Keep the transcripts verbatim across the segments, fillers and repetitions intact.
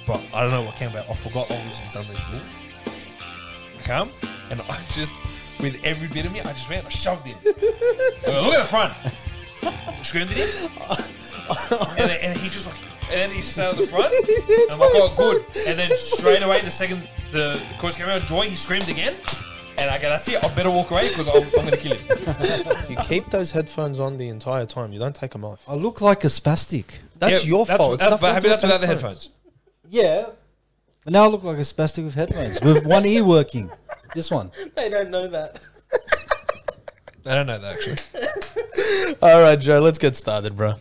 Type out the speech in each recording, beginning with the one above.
but I don't know what came about. I forgot I was in Sunday school. I come, and I just, with every bit of me, I just went, I shoved him. I go, look at the front. Screamed at him. and, then, and he just like, and then he just sat at the front. And I'm like, oh, good. And then straight away, the second the course came around, Joy, he screamed again. And I go, that's it. I better walk away because I'm, I'm going to kill him. You keep those headphones on the entire time. You don't take them off. I look like a spastic. That's Yeah, your that's, fault. It's That's, nothing but to do that's with without the headphones. Yeah. But now I look like a spastic with headphones. With one ear working. This one. They don't know that. I don't know that actually. All right, Joe, let's get started, bro.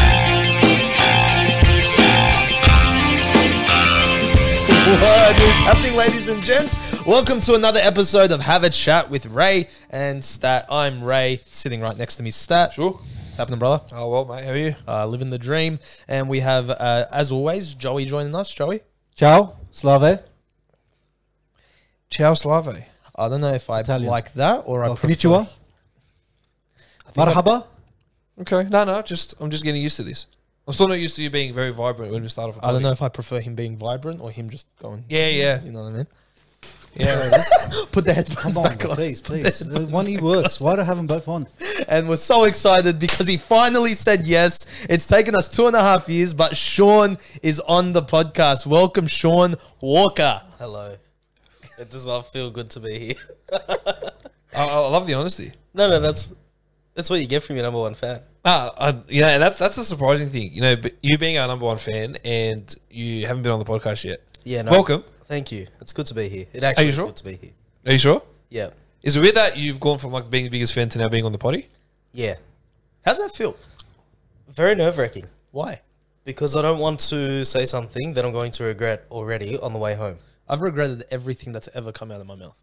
What is happening, ladies and gents? Welcome to another episode of Have a Chat with Ray and Stat. I'm Ray, sitting right next to me, Stat. Sure. What's happening, brother? Oh, well, mate, how are you? Uh, living the dream. And we have, uh, as always, Joey joining us. Joey? Ciao. Slave. Ciao, Slave. I don't know if I Italian. like that or I Oh, prefer... konnichiwa. Marhaba. Okay. No, no, just I'm just getting used to this. I'm still not used to you being very vibrant when we start off a I don't topic. know if I prefer him being vibrant or him just going... Yeah, yeah. You know what I mean? Yeah. Put the headphones Come on, back on. please, please. The one ear works. Why do I have them both on? And we're so excited because he finally said yes. It's taken us two and a half years, but Sean is on the podcast. Welcome, Sean Walker. Hello. It does not feel good to be here. I, I love the honesty. No, no, that's that's what you get from your number one fan. Ah, I, you know, and that's that's a surprising thing. You know, but you being our number one fan and you haven't been on the podcast yet. Yeah, no. Welcome. Thank you. It's good to be here. It actually you is sure? good to be here. Are you sure? Yeah. Is it weird that you've gone from like being the biggest fan to now being on the potty? Yeah. How's that feel? Very nerve wracking Why? because I don't want to say something that I'm going to regret already on the way home. I've regretted everything that's ever come out of my mouth.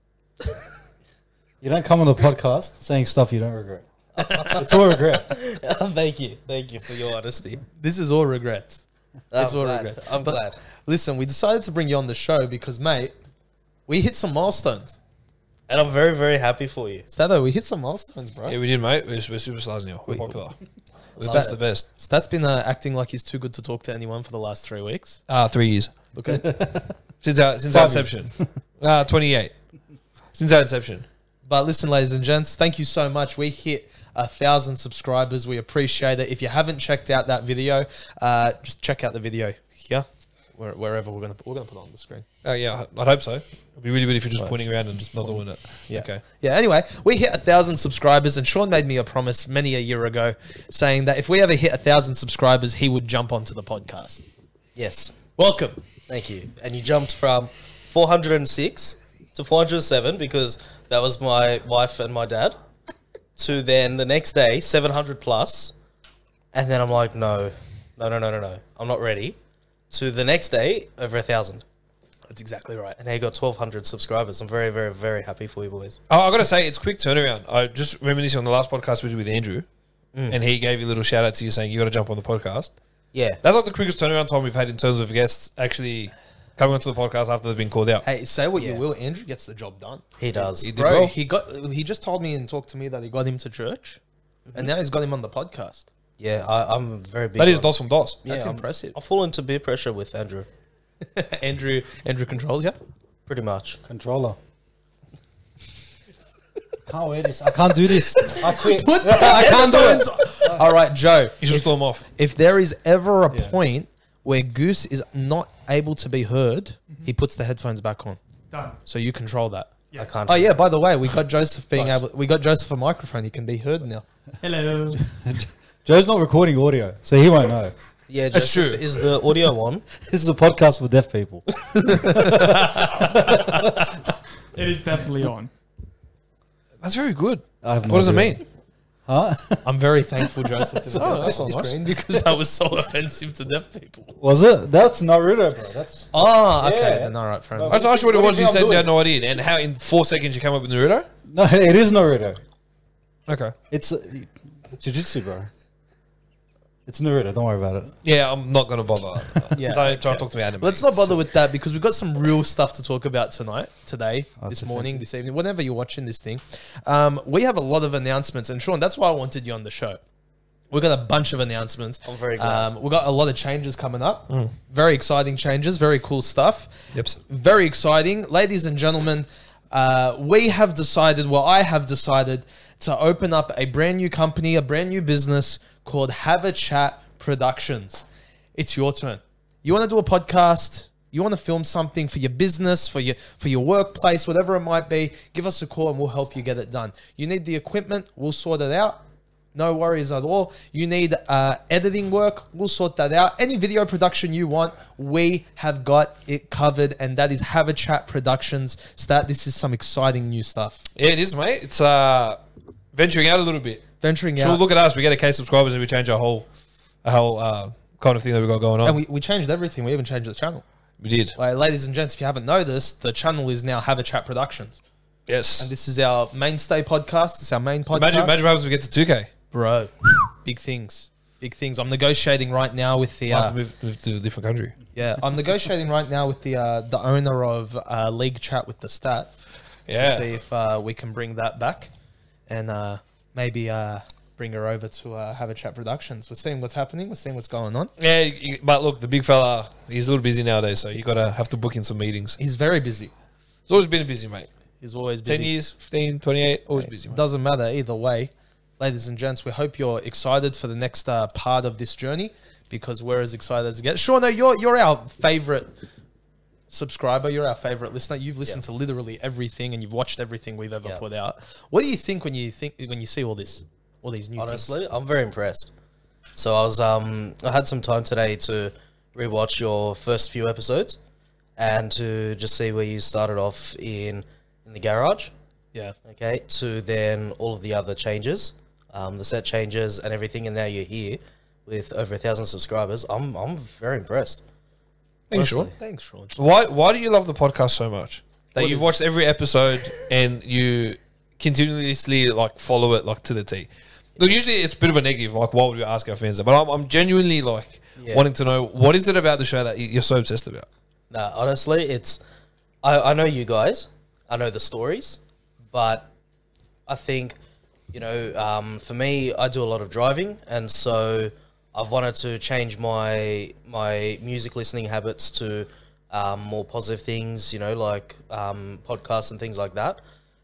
You don't come on the podcast saying stuff you don't regret. It's all regret. Thank you. Thank you for your honesty. This is all regrets. I'm It's all glad. regret. I'm But glad. Listen, we decided to bring you on the show because, mate, we hit some milestones. And I'm very, very happy for you. Stato, we hit some milestones, bro. Yeah, we did, mate. We're, we're superstars now. We're We- popular. Stat- That's the best. Stat's been uh, acting like he's too good to talk to anyone for the last three weeks. Ah, three years. Okay. Since our, since our Five years. inception. Ah, twenty-eight. Since our inception. But listen, ladies and gents, thank you so much. We hit a thousand subscribers. We appreciate it. If you haven't checked out that video, uh, just check out the video here, where, wherever we're gonna we're gonna put it on the screen. Oh, yeah, I'd hope so. It'd be really good if you're just Right. pointing around and just not doing it. Yeah. Okay. Yeah. Anyway, we hit a thousand subscribers, and Sean made me a promise many a year ago, saying that if we ever hit a thousand subscribers, he would jump onto the podcast. Yes. Welcome. Thank you. And you jumped from four hundred six to four hundred seven because that was my wife and my dad, to then the next day, seven hundred plus. And then I'm like, no, no, no, no, no, no. I'm not ready. To the next day, over a thousand. That's exactly right. And now you got twelve hundred subscribers. I'm very, very, very happy for you boys. Oh, I got to say, it's quick turnaround. I just reminiscing on the last podcast we did with Andrew, and he gave you a little shout out to you saying you got to jump on the podcast. Yeah. That's like the quickest turnaround time we've had in terms of guests actually coming onto the podcast after they've been called out. Hey, say what Yeah. you will, Andrew gets the job done. He does. He did Bro, well. he got he just told me and talked to me that he got him to church, and now he's got him on the podcast. Yeah, I, I'm very big. That is on- DOS from DOS. Yeah, That's I'm- impressive. I fall into peer pressure with Andrew, Andrew Andrew controls you. pretty much. Controller. Can't wear this. I can't do this. I quit. Put the I can't do it. headphones. All right, Joe. You should If, storm them off. if there is ever a Yeah. point where Goose is not able to be heard, he puts the headphones back on. Done. So you control that. I can't. Oh yeah. By the way, we got Joseph being Nice. able. We got Joseph a microphone. He can be heard now. Hello. Joe's not recording audio, so he won't know. Yeah, That's Joseph, true. is the audio on? This is a podcast for deaf people. It is definitely on. That's very good. I have no What does it idea. mean? Huh? I'm very thankful, Joseph, to the Oh, that's on not nice. screen because that was so offensive to deaf people. Was it? That's Naruto, bro. That's Oh, okay. Yeah. Then all right, fair No, enough. I just asked you what it What was. do You you think said I'm you had doing? no idea. And how in four seconds you come up with Naruto? no. It is Naruto. Okay. It's uh, Jiu-Jitsu, bro. It's Naruto. Don't worry about it. Yeah, I'm not going to bother. Yeah, Don't try okay. to talk to me anime. Let's not bother with that because we've got some real stuff to talk about tonight, today, Oh, this it's morning, offensive. this evening, whenever you're watching this thing. Um, we have a lot of announcements, and Sean, that's why I wanted you on the show. We've got a bunch of announcements. I'm very glad. Um, we've got a lot of changes coming up. Very exciting changes. Very cool stuff. Yep. Very exciting. Ladies and gentlemen, uh, we have decided, well, I have decided to open up a brand new company, a brand new business called Have a Chat Productions. It's your turn. You want to do a podcast? You want to film something for your business, for your for your workplace, whatever it might be, give us a call and we'll help you get it done. You need the equipment, we'll sort it out. No worries at all. You need uh, editing work, we'll sort that out. Any video production you want, we have got it covered, and that is Have a Chat Productions. Start. This is some exciting new stuff. Yeah, it is, mate. It's uh, venturing out a little bit. Venturing Sure, out. look at us. We get a K subscribers and we change our whole, our whole uh, kind of thing that we got going on. And we, we changed everything. We even changed the channel. we did. Like, ladies and gents, if you haven't noticed, the channel is now Have a Chat Productions. Yes. And this is our mainstay podcast. It's our main podcast. Imagine, imagine what happens if we get to two K. Bro, big things. Big things. I'm negotiating right now with the... I have Uh, to move, move to a different country. yeah, I'm negotiating right now with the uh, the owner of uh, League Chat with the Stat Yeah. to see if uh, we can bring that back and uh, maybe uh, bring her over to uh, Have a Chat Productions. We're seeing what's happening. We're seeing what's going on. Yeah, you, but look, the big fella, he's a little busy nowadays, so you gotta have to book in some meetings. He's very busy. He's always been busy, mate. He's always busy. ten years, fifteen, twenty-eight, always busy, mate. Doesn't matter either way. Ladies and gents, we hope you're excited for the next uh, part of this journey because we're as excited as it gets. Shauna, you're, you're our favorite subscriber. You're our favorite listener. You've listened to literally everything and you've watched everything we've ever Yeah. put out. What do you think when you think when you see all this, all these new Honestly, things? I'm very impressed. So I was um I had some time today to rewatch your first few episodes and to just see where you started off in in the garage, Yeah. okay, to then all of the other changes, um, the set changes and everything, and now you're here with over a thousand subscribers. I'm I'm very impressed. Thanks, Sean. Honestly. Thanks, Sean. Why Why do you love the podcast so much? That What you've is- watched every episode and you continuously like follow it like to the T. Look, usually it's a bit of a negative. Like, why would we ask our fans that? But I'm, I'm genuinely like Yeah. wanting to know what is it about the show that you- you're so obsessed about. No, honestly, it's I, I know you guys, I know the stories, but I think, you know, um, for me, I do a lot of driving, and so I've wanted to change my my music listening habits to um, more positive things, you know, like um, podcasts and things like that.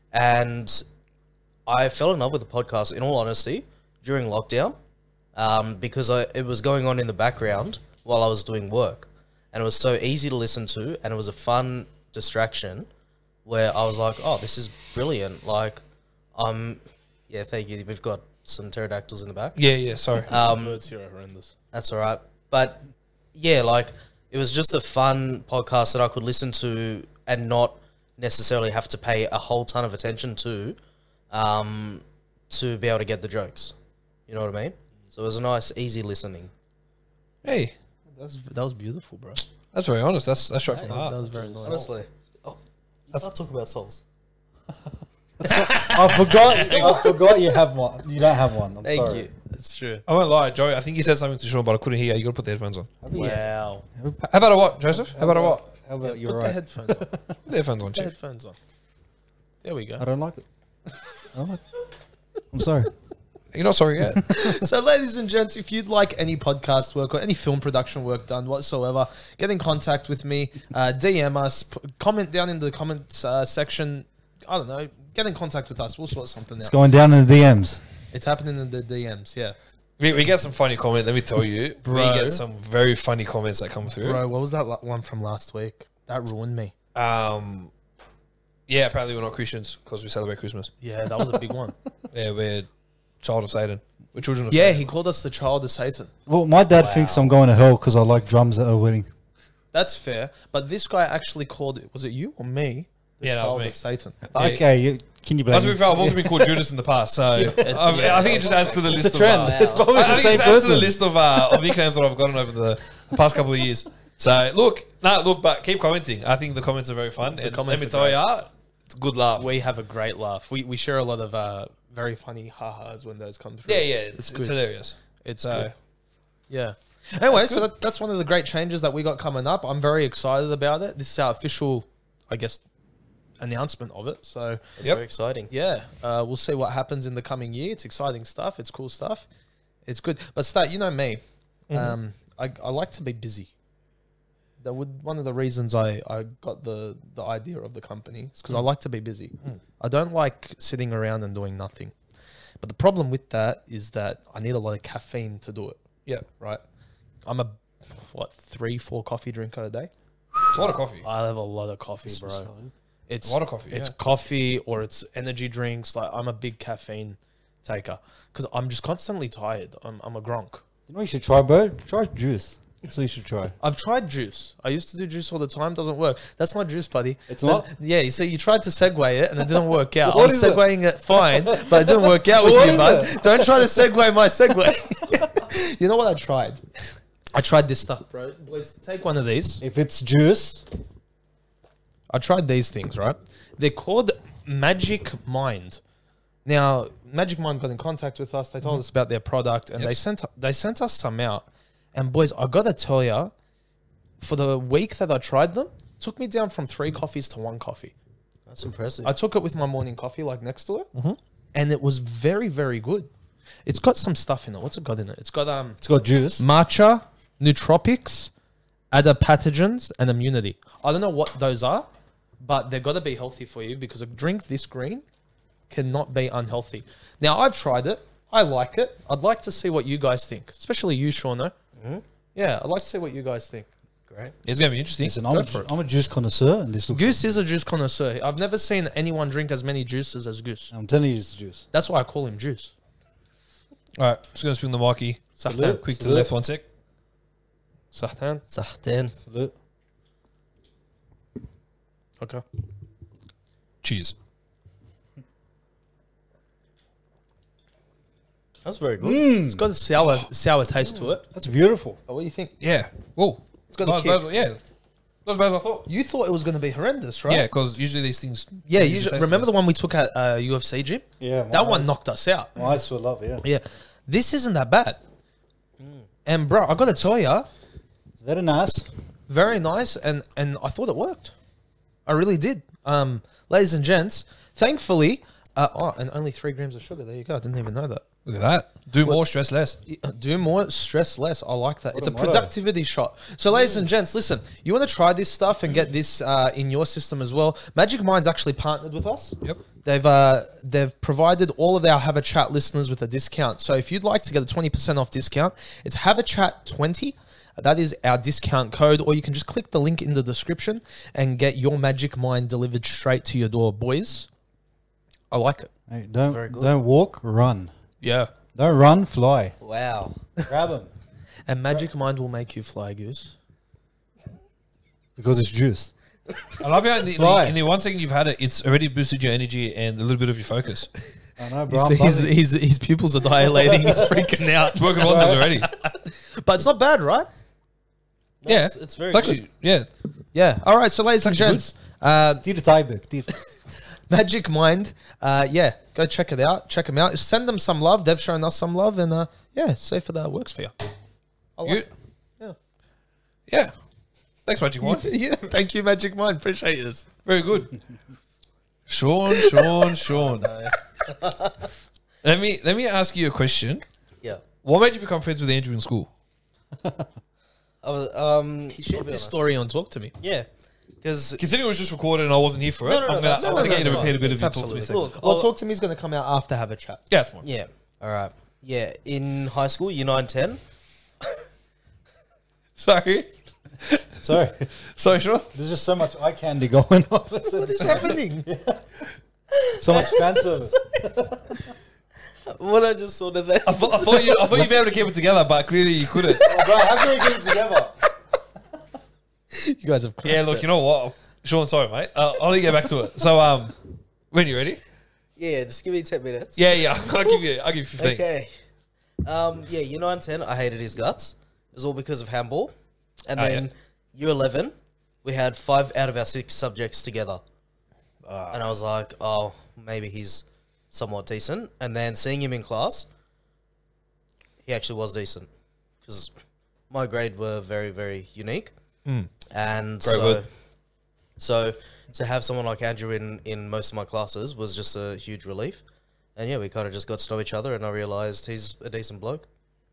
And I fell in love with the podcast, in all honesty, during lockdown, um, because I, it was going on in the background while I was doing work. And it was so easy to listen to, and it was a fun distraction where I was like, oh, this is brilliant. Like, um, yeah, thank you. We've got some pterodactyls in the back. Yeah, yeah. Sorry. Um, Birds here are horrendous. that's all right. But yeah, like, it was just a fun podcast that I could listen to and not necessarily have to pay a whole ton of attention to, um, to be able to get the jokes. You know what I mean? So it was a nice, easy listening. Hey, That's, that was beautiful, bro. that's very honest. That's that's straight from the That heart. was very nice. Honestly. Oh, you can't talk about souls. I forgot. I forgot you have one. You don't have one. I'm Thank sorry. you. That's true. I won't lie, Joey. I think you said something to Sean, but I couldn't hear. You got to put the headphones on. Wow. How about a what, Joseph? How about a what? How about Put you're the right? headphones on. Put Put the headphones on, the chief. headphones on. There we go. I don't like it. I don't like it. I'm sorry. You're not sorry yet. So, ladies and gents, if you'd like any podcast work or any film production work done whatsoever, get in contact with me. Uh, D M us. P- comment down in the comments uh, section. I don't know. Get in contact with us. We'll sort something It's out. going down in the D Ms. It's happening in the D Ms. Yeah, we, we get some funny comments. Let me tell you, Bro. we get some very funny comments that come through. bro. What was that la- one from last week? That ruined me. Um, yeah, apparently we're not Christians because we celebrate Christmas. Yeah, that was a big one. Yeah, we're child of Satan. We're children of Yeah, Satan. he called us the child of Satan. Well, my dad thinks I'm going to hell because I like drums at a wedding. That's fair. But this guy actually called it. Was it you or me? The Yeah, that was child me. of Satan. Yeah. Okay, you, can you But blame to be me? fair, I've also been called Judas in the past, so I've, I think it just adds to the list It's a trend. of. Uh, It's probably I the think it same just adds to the person. list of uh, of nicknames that I've gotten over the past couple of years. So look, no, look, but keep commenting. I think the comments are very fun. And let comments me are tell great. you, uh, it's a good laugh. We have a great laugh. We we share a lot of uh, very funny ha-has when those come through. yeah, yeah, it's, good. it's hilarious. It's So good. Yeah. Anyway, so that, that's one of the great changes that we got coming up. I'm very excited about it. This is our official, I guess, announcement of it. So It's Yep. very exciting. yeah, uh, we'll see what happens in the coming year. It's exciting stuff. It's cool stuff. It's good. But Stat, you know me. Um, I, I like to be busy. That would one of the reasons I, I got the, the idea of the company is because I like to be busy. I don't like sitting around and doing nothing. But the problem with that is that I need a lot of caffeine to do it. Yeah. Right. I'm a what three four coffee drinker a day. It's a lot of coffee. I have a lot of coffee, bro. It's A lot of coffee, It's yeah. coffee or it's energy drinks. Like I'm a big caffeine taker because I'm just constantly tired. I'm I'm a gronk. You know what you should try, bro? Try juice. That's what you should try. I've tried juice. I used to do juice all the time. Doesn't work. That's not juice, buddy. It's That- not? Yeah. You see, you tried to segue it and it didn't work out. I What was is it? segueing it? fine, but it didn't work out with What you, is bud. it? Don't try to segue my segue. You know what I tried? I tried this stuff, bro. Boys, take one of these. If it's juice, I tried these things, right? They're called Magic Mind. Now, Magic Mind got in contact with us. They told us about their product, and Yep. they sent they sent us some out. And boys, I gotta tell you, for the week that I tried them, it took me down from three coffees to one coffee. That's impressive. I took it with my morning coffee, like next to it, and it was very, very good. It's got some stuff in it. What's it got in it? It's got um it's got juice. matcha, nootropics, adaptogens, and immunity. I don't know what those are, but they've got to be healthy for you because a drink this green cannot be unhealthy. Now, I've tried it. I like it. I'd like to see what you guys think, especially you, Shauno. Yeah, I'd like to see what you guys think. Great. It's going to be interesting. Listen, I'm Go a, for it. I'm a juice connoisseur, and this looks. Goose is a juice connoisseur. I've never seen anyone drink as many juices as Goose. I'm telling you, it's juice. That's why I call him Juice. All right. Just going to swing the marquee. Sahtan. Quick to the Salute. left, one sec. Sahtan. Sahten. Salute. Okay. Cheers. That's very good. It's got a sour, sour taste to it. That's beautiful. Oh, what do you think? Yeah. Whoa. It's got Not a as kick. bad as, yeah. Not as bad as I thought. You thought it was going to be horrendous, right? Yeah, because usually these things. Yeah, usually usually, taste remember the nice. one we took at uh, U F C gym? Yeah, my That one eyes- knocked us out. My eyes swell up. Yeah, Yeah. This isn't that bad. And bro, I got to tell you, it's very nice. very nice, and and I thought it worked. I really did. Um, ladies and gents, thankfully, uh, oh, and only three grams of sugar. There you go. I didn't even know that. Look at that. Do more, stress less. Uh, Do more, stress less. I like that. It's a a motto. productivity shot. So, ladies and gents, listen. You want to try this stuff and get this uh, in your system as well? Magic Mind's actually partnered with us. Yep. They've uh, they've provided all of our Have a Chat listeners with a discount. So if you'd like to get a twenty percent off discount, it's Have a Chat twenty. That is our discount code, or you can just click the link in the description and get your Magic Mind delivered straight to your door, boys. I like it. Hey, don't Very good. don't walk, run. Yeah. Don't run, fly. Wow. Grab them And Magic Mind will make you fly, Goose. because it's juice. I love how in the, in, Fly. the, in the one second you've had it, it's already boosted your energy and a little bit of your focus. I know, bro. I'm His, his, buzzing. his, his pupils are dilating. He's freaking out. It's working wonders already. But it's not bad, right? Yeah. It's, it's very It's good. actually, yeah. Yeah. All right. So, ladies and actually gents, uh, Tier Tyberg. Tier. Magic Mind. Uh, yeah, go check it out. Check them out. Just send them some love. They've shown us some love, and uh, yeah, see if that works for you. I like You, it. Yeah. yeah. Thanks, Magic One. yeah. Thank you, Magic Mind. Appreciate this. Very good. Sean, Sean, Sean. let me let me ask you a question. Yeah. What made you become friends with Andrew in school? I was, um, He shared I'll be this honest. story on Talk to Me. Yeah. Because Considering it was just recorded and I wasn't here for it, No, no, no, I'm that's- gonna, no, I'm no, gonna get you to that's repeat a bit It's of your talk to me. a absolutely. second. look, Well, I'll- Talk to Me is going to come out after Have a Chat. Yeah, it's fine. yeah. All right. Yeah. In high school, year nine, ten. Sorry. Sorry, Sorry, Sean. there's just so much eye candy going on. What is happening? So much fan service. What I just saw today. I thought, I thought you I thought you'd be able to keep it together, but clearly you couldn't. Oh, bro, how can we get it together? You guys have. Yeah, look, you know what? Sean, sorry, mate. Uh, I'll let you get back to it. So, um, when you ready? Yeah. Just give me ten minutes. Yeah, yeah. I'll give you. I'll give you fifteen. Okay. Um, yeah, year nine, ten, I hated his guts. It was all because of handball. And Oh, then yeah. year eleven, we had five out of our six subjects together. Ah. And I was like, oh, maybe he's somewhat decent. And then seeing him in class, he actually was decent. Because my grade were very, very unique. And Great so, word. so to have someone like Andrew in, in most of my classes was just a huge relief. And yeah, we kind of just got to know each other, and I realized he's a decent bloke.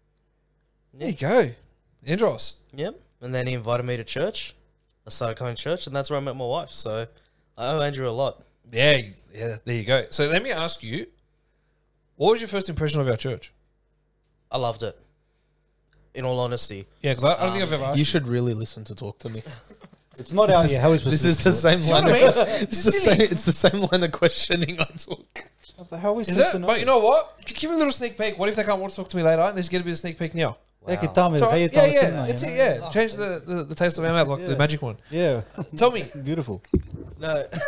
There you go. Andros. Yep. And then he invited me to church. I started coming to church, and that's where I met my wife. So I owe Andrew a lot. Yeah, yeah, there you go. So let me ask you, what was your first impression of our church? I loved it. In all honesty. Yeah, because I, I don't think I've ever asked You should really listen to Talk to Me. It's not out here. How is This is the same You know line. what I mean? Of, it's the same. It's the same line of questioning I took. How are we Is supposed that, to know? but you know what? Give them a little sneak peek. What if they can't want to talk to me later and they just get a bit of sneak peek now? É que tá, mas So, veio yeah, tão yeah, tempo, it's you it, know? yeah. Change the, the, the taste of our mouth, like the Yeah. magic one. Yeah. Tell me, Beautiful. No.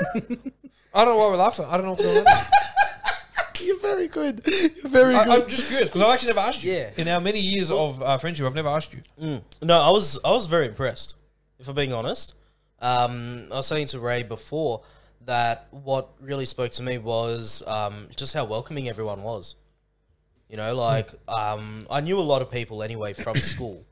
I don't know why we're laughing. I don't know what's going on. You're very good. You're very I, good. I'm just curious because I've actually never asked you. Yeah. In our many years of uh, friendship, I've never asked you. Mm. No, I was I was very impressed, if I'm being honest. Um, I was saying to Ray before that what really spoke to me was um, just how welcoming everyone was. You know, like um, I knew a lot of people anyway from school,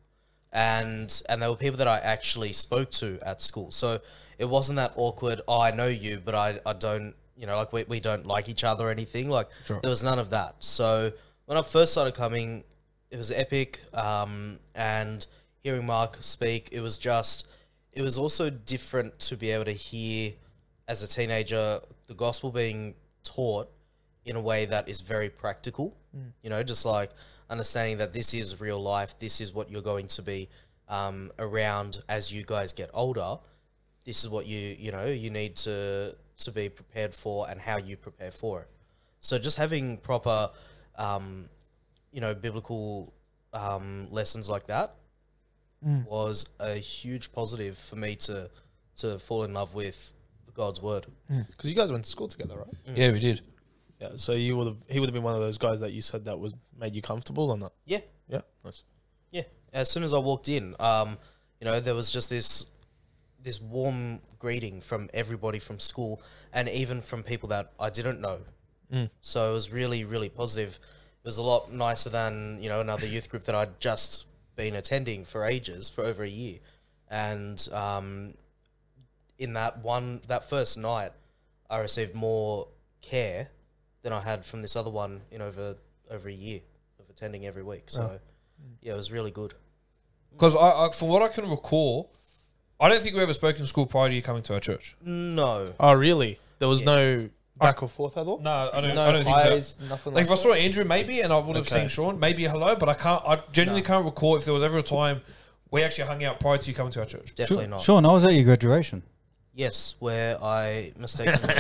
and and there were people that I actually spoke to at school. So it wasn't that awkward. Oh, I know you, but I, I don't. You know, like we we don't like each other or anything. Like Sure. there was none of that. So when I first started coming, it was epic. Um, and hearing Mark speak, it was just. It was also different to be able to hear, as a teenager, the gospel being taught in a way that is very practical. Mm. You know, just like understanding that this is real life. This is what you're going to be um, around as you guys get older. This is what you you know you need to to be prepared for and how you prepare for it. So just having proper, um, you know, biblical um, lessons like that mm. was a huge positive for me to to fall in love with God's word. Because you guys went to school together, right? Mm. Yeah, we did. Yeah. So you would have. He would have been one of those guys that you said that was made you comfortable or not? Yeah. Yeah. Nice. Yeah. As soon as I walked in, um, you know, there was just this this warm greeting from everybody from school and even from people that I didn't know. Mm. So it was really, really positive. It was a lot nicer than, you know, another youth group that I'd just been attending for ages, for over a year. And um, in that one, that first night, I received more care than I had from this other one in over over a year of attending every week. So, Oh. yeah, it was really good. Because I, I, from what I can recall, I don't think we ever spoke in school prior to you coming to our church. No. Oh, really? There was Yeah. no back or forth at all. No, I don't. No I don't think so. highs, Nothing Like like, if I saw Andrew, maybe, and I would have Okay. seen Sean, maybe a hello, but I can't. I genuinely No. can't recall if there was ever a time we actually hung out prior to you coming to our church. Definitely Sean, not. Sean, I was at your graduation. Yes, where I mistakenly.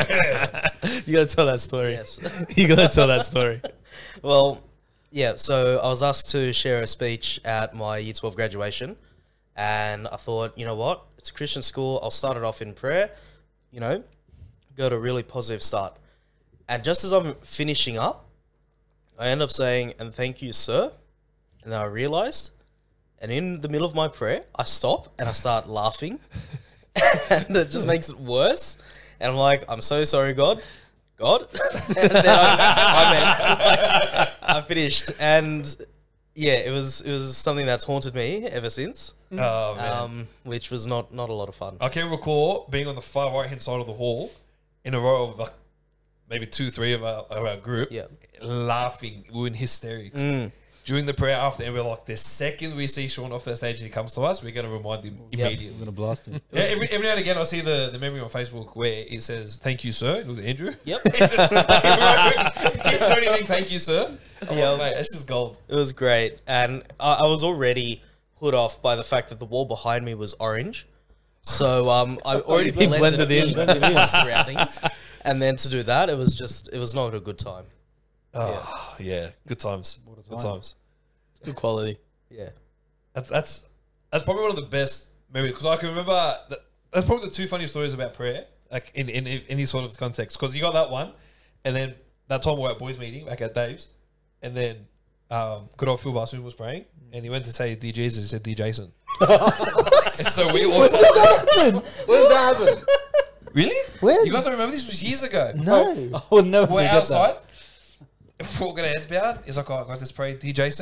You gotta tell that story. Yes. You gotta tell that story. Well, yeah, so I was asked to share a speech at my Year twelve graduation, and I thought, you know what? It's a Christian school. I'll start it off in prayer, you know, go to a really positive start. And just as I'm finishing up, I end up saying, and thank you, sir. And then I realized, and in the middle of my prayer, I stop and I start laughing. And it just makes it worse. And I'm like, I'm so sorry, God. God. And then I, was, I meant, like, I finished. And yeah, it was it was something that's haunted me ever since. Oh man. Um, which was not, not a lot of fun. I can recall being on the far right hand side of the hall in a row of like maybe two, three of our, of our group, Yeah. laughing. We were in hysterics. Mm. During the prayer after, and we're like, the second we see Sean off that stage and he comes to us, we're going to remind him immediately. I'm gonna blast him. Yeah, every, every now and again, I see the, the memory on Facebook where it says, thank you, sir. It was Andrew. Yep. It just, it's anything, thank you, sir. I'm Yeah. like, mate, that's just gold. It was great. And I, I was already put off by the fact that the wall behind me was orange. So um, I already He blended, blended in in. with my surroundings. And then to do that, it was just, it was not a good time. Oh, yeah. Good times. What a Good time. times. Good quality. Yeah. That's that's that's probably one of the best memories because I can remember that, that's probably the two funniest stories about prayer, like in, in, in any sort of context. Because you got that one, and then that time we were at boys' meeting back at Dave's, and then um, good old Phil Barsoon was praying, and he went to say D Jesus, he said D Jason. And so we all When did that happen? really? When? You guys don't remember this was years ago. No. I would never We're forget outside. that. We're all gonna heads down. He's like, "Oh guys, let's pray." D Jason.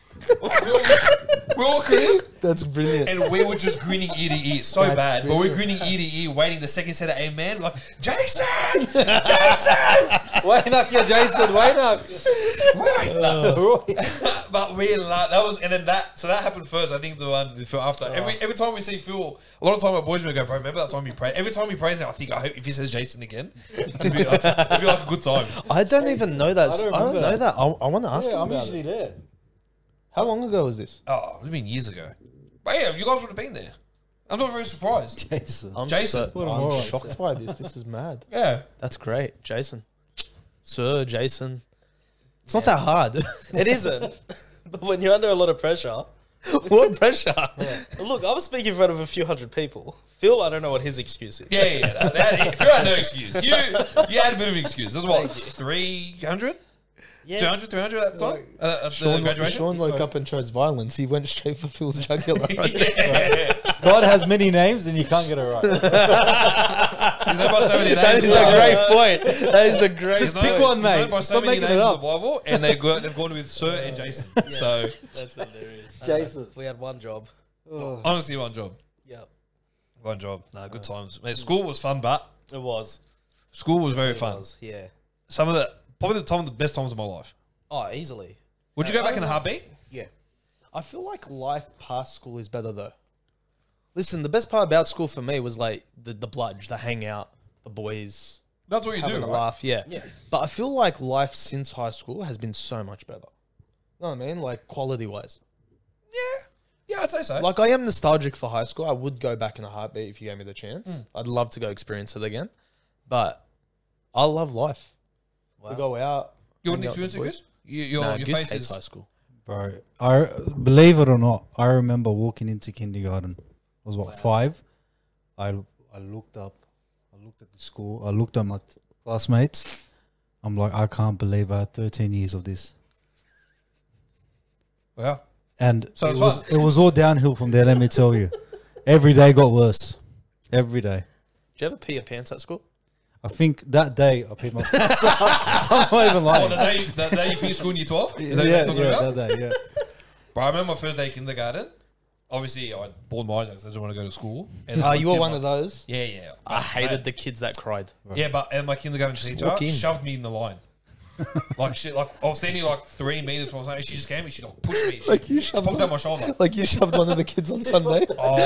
we're, all, we're all grinning, That's brilliant. and we were just grinning ear to ear, so That's bad. But we're grinning ear to ear, waiting the second set of Amen, like Jason, Jason. Wayne up, yeah, Jason. Wayne up. But we like that was, and then that. So that happened first. I think the one for after. Every every time we see Phil, a lot of time our boys will go, bro. Remember that time you prayed? Every time he prays now, I think I hope if he says Jason again, it'd be like, it'd be like a good time. I don't even know that. I I don't don't, I don't remember know that. I, I want to ask Yeah, him I'm about usually it. there. How long ago was this? Oh, it's been years ago. But yeah, you guys would have been there. I'm not very surprised. Jason. I'm Jason. so- What a I'm moron. shocked by this. This is mad. Yeah. That's great, Jason. Sir Jason. It's not that hard. It isn't. But when you're under a lot of pressure, What pressure? look, I was speaking in front of a few hundred people. Phil, I don't know what his excuse is. Yeah, yeah. yeah. That, that, if you had no excuse, you you had a bit of an excuse. That's what, three hundred? Yeah. two hundred, three hundred at the time? Uh, at the Sean, graduation? Sean woke up and chose violence. He went straight for Phil's jugular. Right there. Yeah. God has many names and you can't get it right. He's known by so many That names. is a great point. That is a great He's pick known- one, he's mate. known by so Stop many making it names in up. the Bible, and they've gone, they've gone with Sir and Jason. So, That's hilarious. Jason. We had one job. honestly, one job. Yep. One job. No, good times. Mate, school was fun, but It was. school was very It fun. was, yeah. Some of the, probably the time of the best times of my life. Oh, easily. Would you go back in a heartbeat? Yeah. I feel like life past school is better though. Listen, the best part about school for me was like the, the bludge, the hangout, the boys, That's what you having do, a right? laugh. Yeah. Yeah. But I feel like life since high school has been so much better. You know what I mean? Like quality wise. Yeah. Yeah, I'd say so. Like I am nostalgic for high school. I would go back in a heartbeat if you gave me the chance. I'd love to go experience it again. But I love life. Wow. To go out. you wouldn't hang out with experience it, the boys. Goose? You, your Nah, your Goose face hates is... high school. Bro, I believe it or not, I remember walking into kindergarten. I was what, five? I I looked up, I looked at the school, I looked at my t- classmates. I'm like, I can't believe I had thirteen years of this. Wow. And So it it's was fun. it was all downhill from there, let me tell you. Every day got worse. Every day. Did you ever pee your pants at school? I think that day I peed my pants out. I'm not even Oh, lying. the day, the day you finished school in year twelve? Is that yeah, what you're yeah, talking about? that day, yeah. Bro, I remember my first day of kindergarten. Obviously, I bawled my eyes out because I didn't want to go to school. And Oh, you were yeah, one my- of those? Yeah, yeah. I Mate, hated mate. the kids that cried. Yeah, but and my kindergarten teacher walk in. shoved me in the line. Like shit, like I was standing like three meters from something. She just came and she like pushed me. She, Like you she shoved popped one- out my shoulder. Like you shoved one of the kids on Sunday.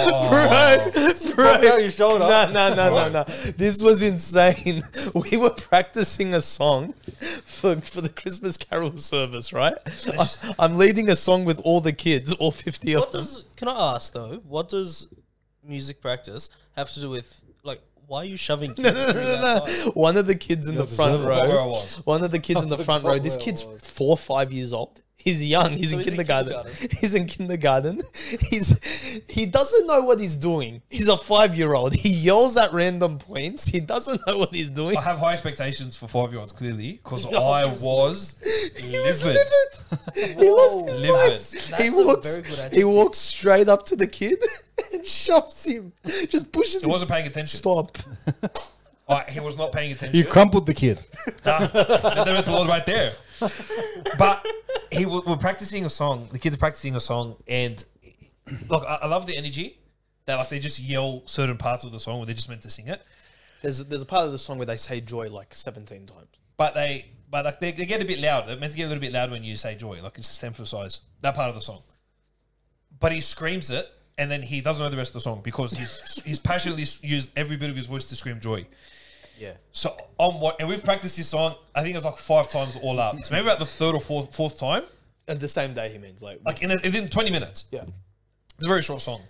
Oh, Bro, your shoulder. No, no, no, no, no. This was insane. We were practicing a song for, for the Christmas Carol service, right? I, I'm leading a song with all the kids, all fifty of What them. does, can I ask though, what does music practice have to do with, like, why are you shoving kids No, no, during no, that no. time? One of the kids in the deserve front it. where I row. was. One of the kids in the front row. This where it kid's was. four, five years old. He's young. He's So in he's in kindergarten. kindergarten. He's in kindergarten. He's he doesn't know what he's doing. He's a five year old. He yells at random points. He doesn't know what he's doing. I have high expectations for five year olds clearly because Yeah, I obviously. was He was livid. livid. He lost his Livid. mind. That's He a walks. very good He adjective. walks straight up to the kid and shoves him. Just pushes He him. wasn't paying attention. Stop. I, he was not paying attention. You crumpled the kid. Nah, there was a lot right there. But he w- we're practicing a song. The kids are practicing a song, and look, I, I love the energy that like they just yell certain parts of the song where they're just meant to sing it. There's there's a part of the song where they say joy like seventeen times. But they, but like they, they get a bit loud. They're meant to get a little bit loud when you say joy, like it's just to emphasize that part of the song. But he screams it, and then he doesn't know the rest of the song because he's he's passionately used every bit of his voice to scream joy. Yeah. So on what, and we've practiced this song. I think it was like five times all up. So maybe about the third or fourth fourth time, And the same day he means like, like in a, within twenty minutes. yeah. It's a very short song.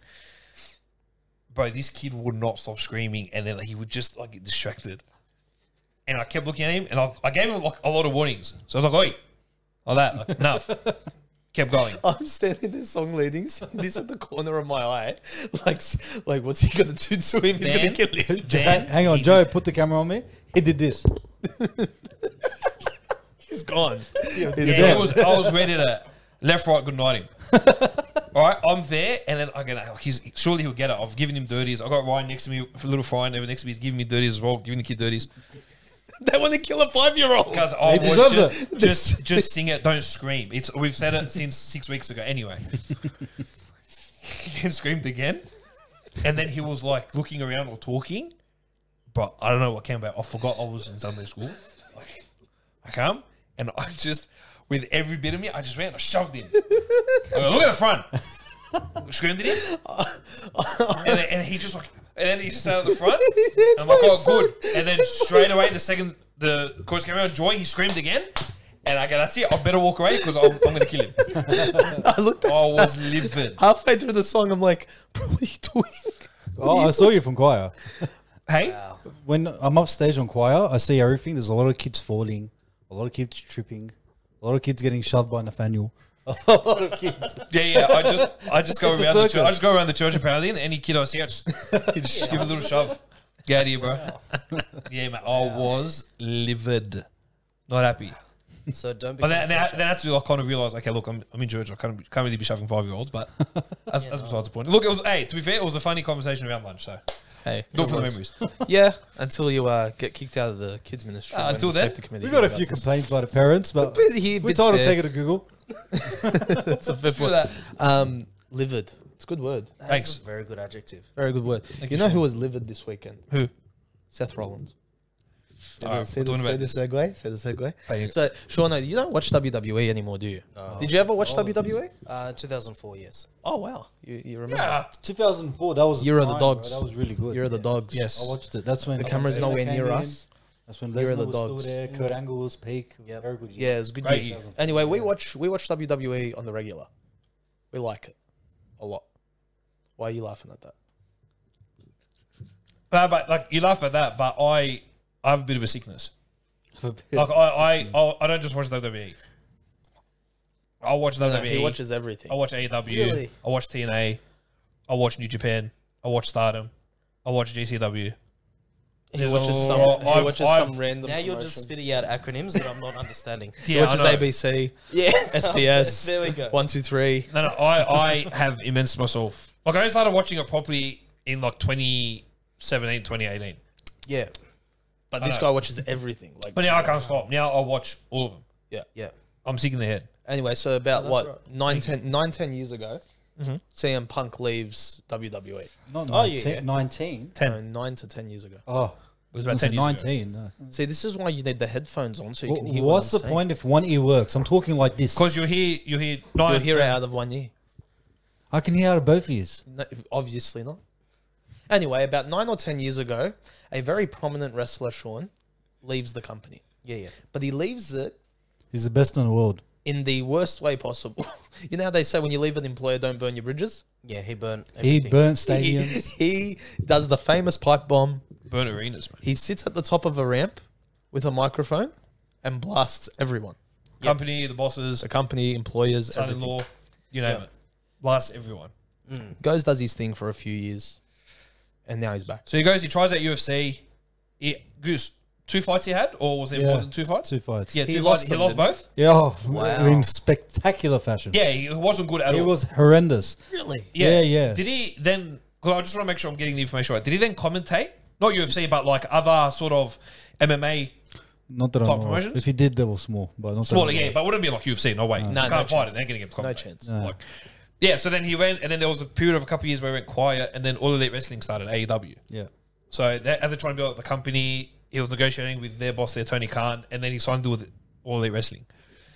Bro, this kid would not stop screaming, and then he would just like get distracted. And I kept looking at him, and I, I gave him like a lot of warnings. So I was like, "Oi," like that, like, enough. Kept going. I'm standing there song leading, seeing this at the corner of my eye. Like, s- like what's he gonna do to him? He's Then- gonna kill him. Then Hang on, he Joe, just- put the camera on me. He did this. He's gone. He's yeah, gone. it was, I was ready to left, right, good night him. All right, I'm there, and then I get like he's surely he'll get it. I've given him dirties. I got Ryan next to me, a little Ryan over next to me. He's giving me dirties as well, giving the kid dirties. They want to kill a five-year-old. Because I He was deserves just, just, just sing it, don't scream. It's We've said it since six weeks ago. Anyway. He then screamed again. And then he was like looking around or talking. But I don't know what came about. I forgot I was in Sunday school. Like, I come and I just, with every bit of me, I just ran, I shoved him. I go, look at the front. Screamed at him. And, then, and he just like, and then he just sat at the front. And I'm like, oh, good. And then straight away, the second the chorus came around, Joy, he screamed again. And I go, that's it. I better walk away because I'm, I'm going to kill him. I looked at I was livid. halfway through the song. I'm like, bro, what are you doing? Oh, I saw you from choir. Hey? When I'm upstage on choir, I see everything. There's a lot of kids falling, a lot of kids tripping, a lot of kids getting shoved by Nathaniel. A lot of kids. Yeah, yeah. I just I just go It's a around the church. circus. I just go around the church apparently, and any kid I see, I just, just give a little shove. Get out of here, bro. Yeah, man. I was livid. Not happy. So don't be. But then, then, I, then I had to like kind of realize, okay, look, I'm, I'm in church. I can't, can't really be shoving five year olds, but that's, that's besides the point. Look, it was, hey, to be fair, it was a funny conversation around lunch, so Hey, good for the memories. yeah, until you uh, get kicked out of the kids ministry. Uh, when until the then, safety committee We got a goes few about this. complaints by the parents, but Bit here, we bit told them to there. take it to Google. That's a fair Screw point. that. Um, livid. It's a good word. That's Thanks. a very good adjective. Very good word. Thank you you, know Sean. who was livid this weekend? Who? Seth Rollins. See Alright, the, see we're the, talking see about the this. segue? See the segue? Hey, So, Sean, you don't watch W W E anymore, do you? No. Did you ever watch W W E? Uh, two thousand four, yes. Oh, wow. You, you remember? Yeah. two thousand four, that was Year of the prime, Dogs. bro. That was really good. You're the dogs. Yes. I watched it. That's when The camera's Lesnar nowhere came near in. us. That's when Year of Lesnar the was Dogs. still there. Kurt Angle was peak. Yep. Very good. Yeah, it was a good Great year. year. Anyway, we watch we watch W W E on the regular. We like it a lot. Why are you laughing at that? Uh, but like you laugh at that, but I I have a bit of a sickness. Like I I I, I don't just watch W W E. I watch W W E. He watches everything. I watch A E W. Really? I watch T N A. I watch New Japan. I watch Stardom. I watch G C W. He There's watches a some. lot- He I've- watches I've- some random. Now you're promotion. just spitting out acronyms that I'm not understanding. He Yeah, I watches know. A B C, Yeah. S B S, There we go. One Two Three. No, no, I, I have immense myself. Like I started watching it properly in like twenty seventeen, twenty eighteen. Yeah. But I this know. guy watches everything. Like, But now I can't stop. Now I watch all of them. Yeah. I'm sick in the head. Anyway, so about Oh, what that's right. nine, ten, nine, ten years ago, Mhm. C M Punk leaves W W E. Not Oh, yeah, nineteen. yeah. nineteen? Ten. No, nine to ten years ago. Oh, It was about ten years ago. nineteen. no. See, this is why you need the headphones on so you Wha- can hear. What's what the I'm saying. point if one ear works? I'm talking like this. Because you hear, you hear, nine, You'll hear it out of one ear. I can hear out of both ears. No, obviously not. Anyway, about nine or ten years ago, a very prominent wrestler, Sean, leaves the company. Yeah, yeah. But he leaves it He's the best in the world. in the worst way possible. You know how they say when you leave an employer, don't burn your bridges? Yeah, he burnt He everything. burnt He, stadiums. he does the famous pipe bomb. burn arenas, man. He sits at the top of a ramp with a microphone and blasts everyone. Company, the bosses, The company, employers, everything. son-in-law, you name Yeah. it. Blast everyone. Mm. Goes, does his thing for a few years, and now he's back. So he goes, he tries out U F C. He, Goose, two fights he had? Or was there Yeah. more than two fights? Two fights. Yeah, He two lost fights. He them, lost didn't both? Yeah, oh, Wow. in spectacular fashion. Yeah, he wasn't good at It all. was horrendous. Really? Yeah, yeah. Did he then? Because I just want to make sure I'm getting the information right. Did he then commentate? Not U F C, but like other sort of M M A. Not that I Top know of. promotions? If he did, they were small. But not Smaller, that I know yeah, of. but it wouldn't be like U F C. No way. No, you no can't fight chance. it. They're going to get No commentate. chance. No. Like, yeah, so then he went, and then there was a period of a couple of years where he went quiet, and then All Elite Wrestling started, A E W. Yeah. So that, as they're trying to build up the company, he was negotiating with their boss there, Tony Khan, and then he signed to with All Elite Wrestling.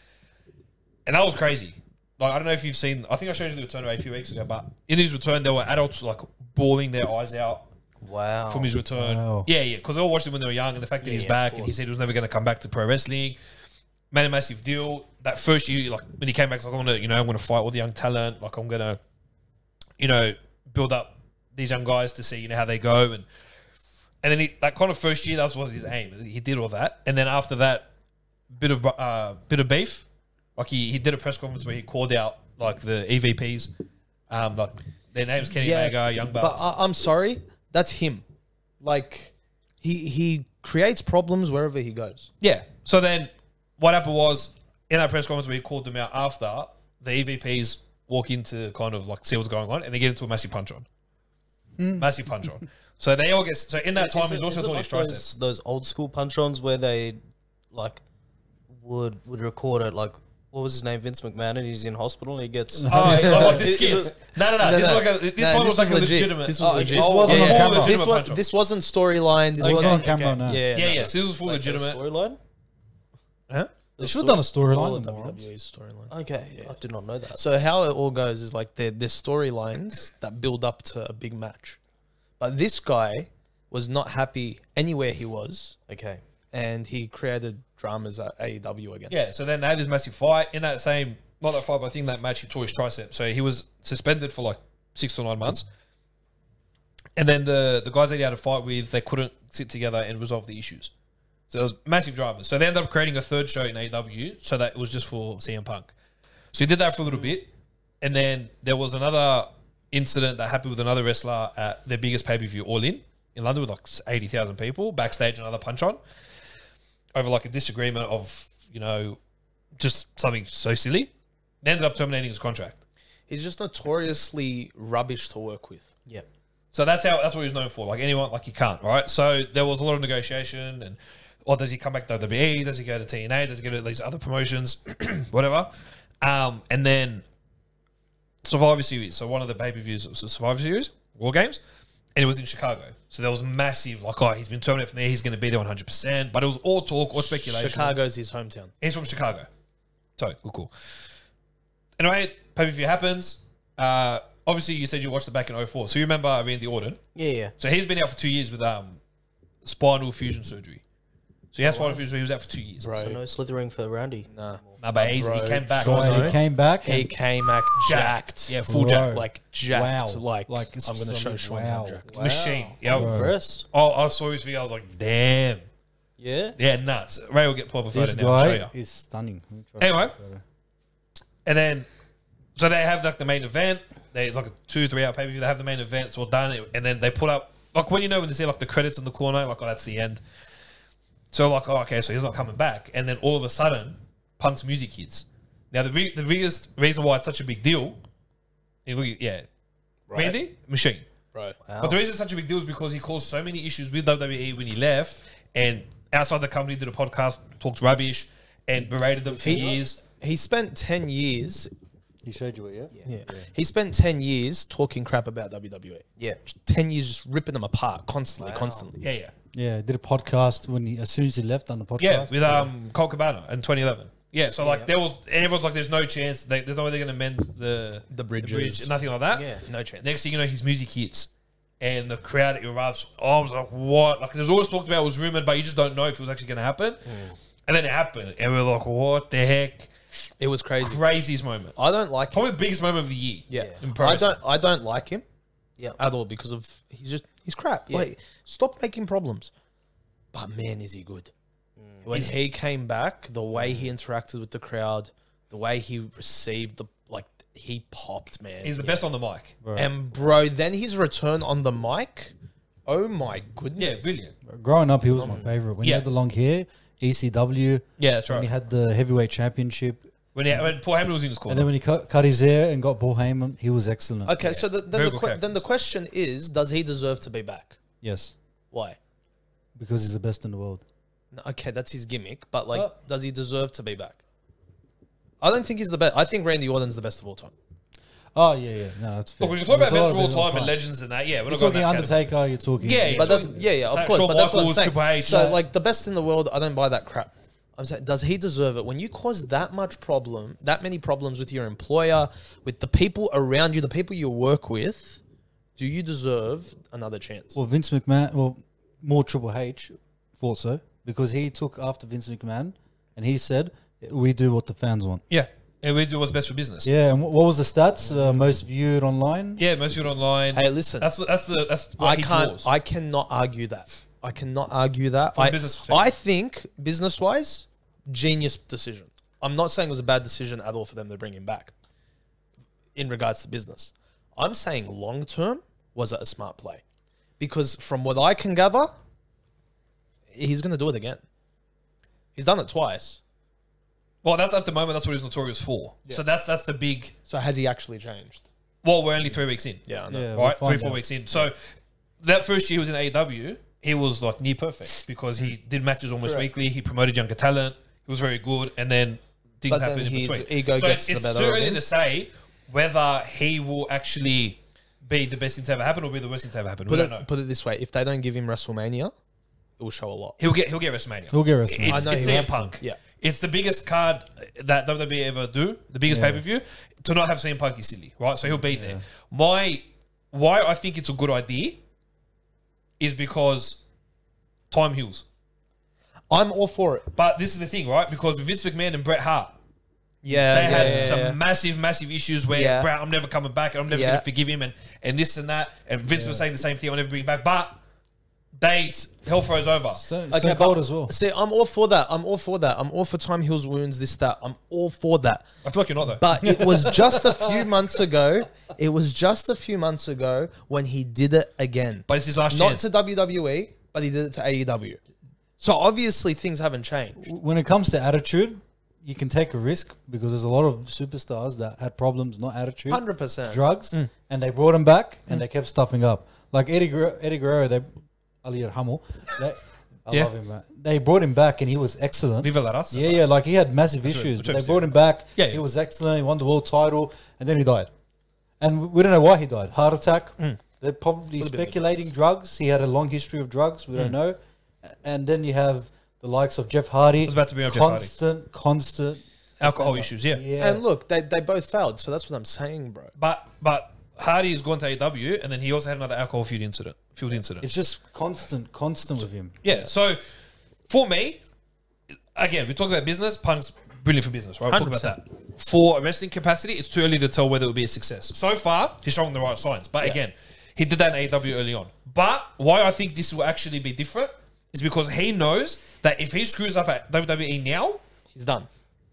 And that was crazy. Like, I don't know if you've seen, I think I showed you the return of a few weeks ago, but in his return, there were adults like bawling their eyes out Wow. from his return. Wow. Yeah, yeah, because they all watched him when they were young, and the fact that Yeah, he's yeah, back of and he course. said he was never going to come back to pro wrestling. Made a massive deal. That first year, like when he came back, he's like, I'm gonna, you know, I'm gonna fight all the young talent. Like I'm gonna, you know, build up these young guys to see, you know, how they go. And and then he, that kind of first year, that was his aim. He did all that, and then after that, bit of uh, bit of beef. Like he, he did a press conference where he called out like the E V Ps, um, like their names Kenny Yeah, Omega, Young But Bucks. I, I'm sorry, that's him. Like, he he creates problems wherever he goes. Yeah. So then what happened was in that press conference where he called them out after, the E V Ps walk in to kind of like see what's going on and they get into a massive punch on. Massive punch on. So they all get. So in that time, Is it- he's also is it taught like his tricep. those, those old school punch-ons where they like would would record it like what was his name, Vince McMahon, and he's in hospital and he gets. Oh, yeah, like this Is kid. it- No, no, no. No, This, no. Like a, this No, one this was like a was legit. legitimate. This was oh, legit. oh, This wasn't yeah, on full camera. This legitimate was punch-on. this wasn't storyline. This It's wasn't on camera now. Yeah, Yeah, no, yeah. no. So this was full like a legitimate. storyline. Huh? They should have done a All storyline. of the morons. W W E's storyline. Okay, I did not know that. So how it all goes is like they're, they're storylines that build up to a big match. But this guy was not happy anywhere he was, Okay, and he created dramas at A E W again. Yeah, so then they had this massive fight. In that same, not that fight, but I think that match he tore his tricep. So he was suspended for like six or nine months. And then the, the guys that he had a fight with, they couldn't sit together and resolve the issues. So there was massive drama. So they ended up creating a third show in A E W so that it was just for C M Punk. So he did that for a little bit. And then there was another incident that happened with another wrestler at their biggest pay-per-view, All In, in London with like eighty thousand people, backstage, another punch-on, over like a disagreement of, you know, just something so silly. They ended up terminating his contract. He's just notoriously rubbish to work with. yeah, So that's how that's what he's known for. Like anyone, like he can't, right? So there was a lot of negotiation, and or does he come back to W W E? Does he go to T N A? Does he go to these other promotions? Whatever. Um, and then Survivor Series. So one of the pay per views was the Survivor Series, War Games, and it was in Chicago. So there was massive, like, oh, he's been terminated from there. He's going to be there one hundred percent. But it was all talk or speculation. Chicago's his hometown. He's from Chicago. So cool, cool. Anyway, pay per view happens. Uh, obviously, you said you watched it back in oh four. So you remember Randy Orton. yeah, yeah. So he's been out for two years with um, spinal fusion surgery. So he has spinal fusion surgery. He was out for two years. Bro. So no slithering for Randy. Nah. No, but he's, he Bro, came back. So Sure. he came back. He and- came back jacked. Yeah, full Bro. jack. Like jacked. Wow. Like, Like, it's I'm going to show some- Sean wow. how jacked. Wow. Machine. Yeah. Bro. First, Oh, I saw his video. I was like, damn. yeah. Yeah, nuts. Ray will get proper photo This now. I'll show guy you. is stunning. Let me try to Anyway. get a photo. And then, so they have like the main event. They, it's like a two, three hour pay per view. They have the main event. It's all done. And then they put up, like when you know, when they see like the credits in the corner, like, oh, that's the end. So, like, oh, okay, so he's not coming back. And then all of a sudden, Punk's music hits. Now, the, re- the biggest reason why it's such a big deal, you look at, yeah, Randy, Machine. Right. Wow. But the reason it's such a big deal is because he caused so many issues with W W E when he left, and outside the company did a podcast, talked rubbish, and berated them for He- years. He spent ten years. He showed you it, yeah? Yeah. He spent ten years talking crap about W W E. Yeah. Just ten years just ripping them apart constantly, Wow. constantly. Yeah, yeah. Yeah, did a podcast when he, as soon as he left on the podcast. Yeah, with um Colt Cabana in twenty eleven. Yeah, so like Yeah. there was, everyone's like, there's no chance, they, there's no way they're going to mend the, The bridges. bridge, nothing like that. Yeah. No chance. Next thing you know, his music hits, and the crowd erupts. Oh, I was like, what? Like, there's always talked about, it was rumored, but you just don't know if it was actually going to happen. And then it happened, and we we're like, what the heck? It was crazy. Craziest moment. I don't like him. Probably the biggest moment of the year. Yeah. In pro I wrestling. don't I don't like him Yeah. at all because of he's just he's crap. Yeah. Like stop making problems. But man, is he good. When he came back, the way he interacted with the crowd, the way he received the like he popped, man. He's the best on the mic. Bro. And bro, then his return on the mic, oh my goodness. Yeah, brilliant. Growing up, he was my favorite. When he Yeah. had the long hair, E C W, Yeah, that's when he right. had the heavyweight championship, When, he, when Paul Heyman was in his corner. and then when he cut, cut his hair and got Paul Heyman, he was excellent. Okay, so the, then Very the good que- then the characters. question is, does he deserve to be back? Yes, Why? because he's the best in the world. No, okay, that's his gimmick, but like, Uh, does he deserve to be back? I don't think he's the best. I think Randy Orton's the best of all time. Oh yeah, yeah, no, that's fair. Look, when you talk about There's a best lot of all it time and legends and that, yeah, we're You're not going talking that category. Undertaker. You're talking. Yeah, yeah. But that's talking- yeah, yeah, of Like course. Shawn But that's what I'm Michaels, saying. Triple H, So like- like the best in the world, I don't buy that crap. I'm saying, does he deserve it? When you cause that much problem, that many problems with your employer, with the people around you, the people you work with, do you deserve another chance? Well, Vince McMahon, well, more Triple H thought so because he took after Vince McMahon and he said, "We do what the fans want." Yeah. And we do what's best for business. Yeah, and wh- what was the stats? Uh, most viewed online. Yeah, most of it online. Hey, listen, That's what, that's the that's what I he can't. draws. I cannot argue that. I cannot argue that. From a I, business perspective. I think business wise, genius decision. I'm not saying it was a bad decision at all for them to bring him back. In regards to business, I'm saying long term was it a smart play, because from what I can gather, he's going to do it again. He's done it twice. Well, that's at the moment. That's what he's notorious for. So that's that's the big. So has he actually changed? Well, we're only three weeks in. Yeah, I know. Yeah, we'll Right, three find four out. weeks in. So that first year he was in A E W, he was like near perfect because he did matches almost Correct. weekly. He promoted younger talent. He was very good, and then things But then happened in his between. ego so gets it's, the it's better too of early him. to say whether he will actually be the best thing to ever happen or be the worst thing to ever happen. We Put don't know. it, put it this way: if they don't give him WrestleMania, it will show a lot. He'll get he'll get WrestleMania. He'll get WrestleMania. It's, I know it's he'll C M have to. Punk. Yeah. It's the biggest card that W W E ever do, the biggest Yeah. pay per view. To not have C M Punk is silly, right? So he'll be there. My why I think it's a good idea is because time heals. I'm all for it. But this is the thing, right? Because with Vince McMahon and Bret Hart, Yeah, they yeah, had yeah, some yeah. massive, massive issues where Yeah. Bret, I'm never coming back, and I'm never Yeah. going to forgive him, and, and this and that. And Vince was saying the same thing, I'll never bring him back. But they hell froze over. So, Okay, so cold but- as well. See, I'm all for that. I'm all for that. I'm all for time heals wounds. This that. I'm all for that. I feel like you're not though. But it was just a few months ago. It was just a few months ago when he did it again. But it's his last Not chance. to W W E, but he did it to A E W. So obviously things haven't changed. When it comes to attitude, you can take a risk because there's a lot of superstars that had problems, not attitude, one hundred percent. drugs, Mm. and they brought him back and they kept stuffing up. Like Eddie Guerrero, Eddie Guerrero, they Ali Hummel, they, I Yeah. love him, man. They brought him back and he was excellent. Viva la raza. Yeah, yeah, like he had massive That's right, issues. that's But right, they brought him back. Yeah, He yeah. was excellent. He won the world title, and then he died. And we don't know why he died. Heart attack. They're probably Could've been speculating drugs. He had a long history of drugs. We Mm. don't know. And then you have the likes of Jeff Hardy. I was about to bring up Jeff Hardy. constant, constant Alcohol issues, yeah. Yeah. And look, they, they both failed. So that's what I'm saying, bro. But but Hardy has gone to A E W, and then he also had another alcohol field incident. Field incident. It's just constant, constant with him. Yeah. So for me, again, we talk about business. Punk's brilliant for business, right? We'll talk about that. For a wrestling capacity, it's too early to tell whether it will be a success. So far, he's showing the right signs. But again, he did that in A E W early on. But why I think this will actually be different is because he knows that if he screws up at W W E now, He's done.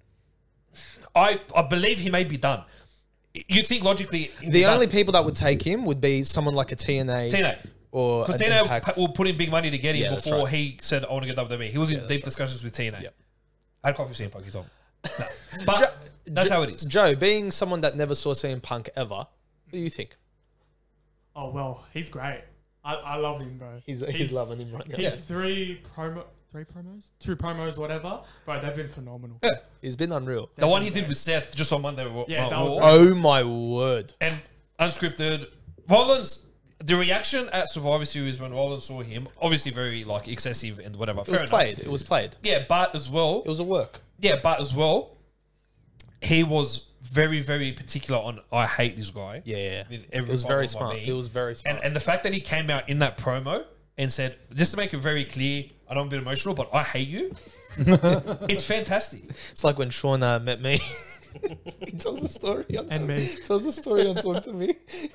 I, I believe he may be done. You think logically he'd be The done. only people that would take him would be someone like a T N A. T N A. Or Because an T N A Impact. will put in big money to get him Yeah, that's before right. he said, I want to get W W E. He was in that's deep right. discussions with T N A. Yep. I had coffee with C M Punk, he told me. No. But that's how it is. Joe, being someone that never saw C M Punk ever, what do you think? Oh well, he's great. I, I love him, bro. He's, he's, loving him right now. His Yeah. three promo, three promos, two promos, whatever. Bro, they've been phenomenal. Yeah. He's been unreal. The one he did with Seth just on Monday Raw. Yeah, uh, that was Raw. Oh my word. And unscripted. Rollins, the reaction at Survivor Series when Rollins saw him, obviously very like excessive and whatever. It Fair was enough. played. It was played. Yeah, but as well, It was a work. yeah, but as well, he was very, very particular on I hate this guy. Yeah, yeah. With every It was fibre very of my smart. being. It was very smart. And and the fact that he came out in that promo and said, just to make it very clear, I know I'm a bit emotional, but I hate you. It's fantastic. It's like when Sean uh, met me. He tells a story on And me. tells a story on Talk to Me.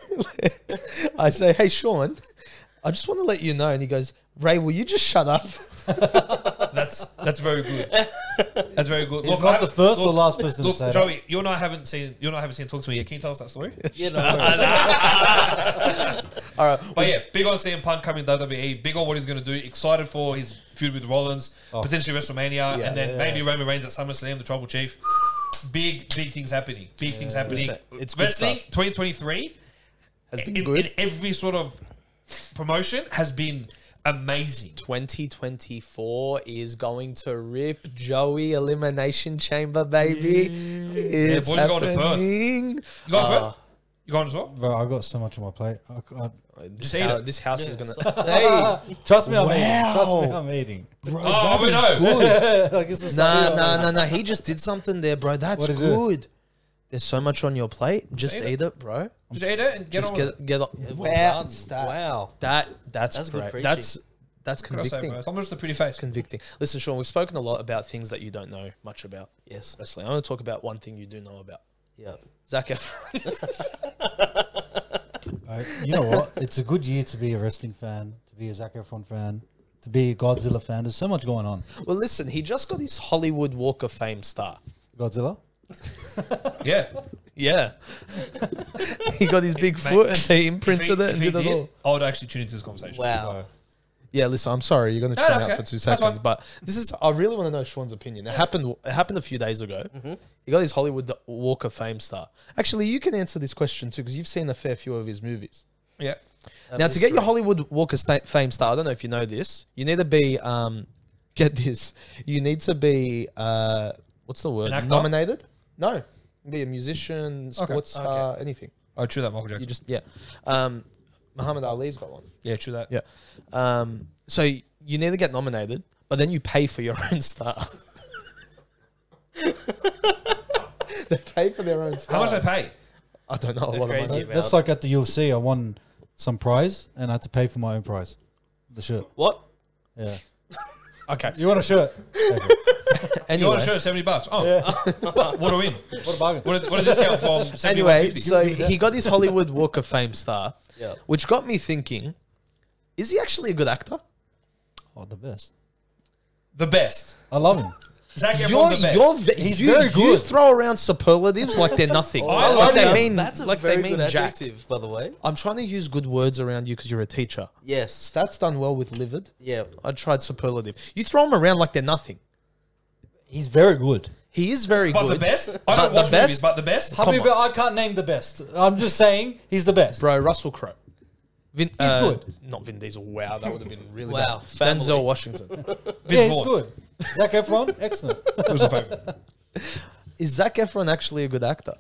I say, "Hey Sean, I just want to let you know," and he goes, "Ray, will you just shut up?" That's that's very good. That's very good. He's Look, I not the haven't- first look, or last person Look, to say Joey, you and I haven't seen you and I haven't seen Talk to Me yet. Can you tell us that story? that. Yeah, no worries. All right, But yeah, big on C M Punk coming to W W E. Big on what he's going to do. Excited for his feud with Rollins, potentially WrestleMania, Yeah, and then yeah. maybe Roman Reigns at SummerSlam, the Tribal Chief. Big, big things happening. Big things happening. Listen, it's good Wrestling stuff. twenty twenty-three has been in, good. in every sort of promotion has been amazing. twenty twenty-four is going to rip Joey Elimination Chamber, baby. It's boys are going to Perth. happening. You going to Uh, Perth? You going as well? Bro, I got so much on my plate. I, I, This, Just eat hou- it. this house is gonna. Hey, trust me, I'm Wow. eating. Trust me, I'm eating. bro, Oh, that we is know. good. Like, it's Nah, nah, nah, nah. He just did something there, bro. That's What'd he do? good. There's so much on your plate. Just eat eat it. it, bro. Just eat it and get Just on with it. get get on. well wow, done. that, Wow. that that's That's good great. preaching. That's that's What can I say, convicting. bro? Someone's just a pretty face. Convicting. Listen, Sean, we've spoken a lot about things that you don't know much about Yes. wrestling. I want to talk about one thing you do know about. Yeah. Zac Efron. Uh, you know what? It's a good year to be a wrestling fan, to be a Zac Efron fan, to be a Godzilla fan. There's so much going on. Well, listen, he just got his Hollywood Walk of Fame star. Godzilla? Yeah. Yeah. He got his big Mate, foot and they If he- imprinted it if and he did it did, all. I would actually tune into this conversation. Wow. Yeah, listen, I'm sorry, you're going to No, tune that's out okay. for two That's seconds, fine. but this is, I really want to know Sean's opinion. It happened, it happened a few days ago. He got his Hollywood Walk of Fame star. Actually, you can answer this question too, because you've seen a fair few of his movies. Yeah. At Now, to least get your three. Hollywood Walk of Sta- Fame star, I don't know if you know this, you need to be, um, get this, you need to be, uh, what's the word? An actor? Nominated? No. Be a musician, Okay. sports star, anything. Oh, true that, Michael You Jackson. just, yeah. Um, Muhammad Ali's got one. Yeah, true that. Yeah. Um, so y- you need to get nominated, but then you pay for your own star. They pay for their own star. How much they pay? I don't know. A They're lot of crazy. money. About- That's like at the U F C. I won some prize and I had to pay for my own prize. The shirt. What? Yeah. Okay. You want a shirt? Take it. You want Anyway, a shirt, seventy bucks. Oh, what a win! What a bargain. What a, what a discount from seventy-one anyway, fifty. so he got his Hollywood Walk of Fame star, Yeah. which got me thinking: is he actually a good actor? Oh, the best. The best. I love him. Zac Efron, You're, the best. you're ve- He's you, very You good. throw around superlatives like they're nothing. I like love they him. mean, That's a like very they mean good jack. adjective, by the way. I'm trying to use good words around you because you're a teacher. Yes. Stats done well with livid. Yeah. I tried superlative. You throw them around like they're nothing. He's very good. He is very but good. the best. I But don't the watch best? movies, but the best. Come Habibi, on. I can't name the best. I'm just saying he's the best. Bro, Russell Crowe. Vin, He's uh, good. Not Vin Diesel. Wow, that would have been really Wow, bad. family. Denzel Washington. Yeah, Vince he's Vaughn. good. Zac Efron, excellent. Who's your favorite? Is Zac Efron actually a good actor?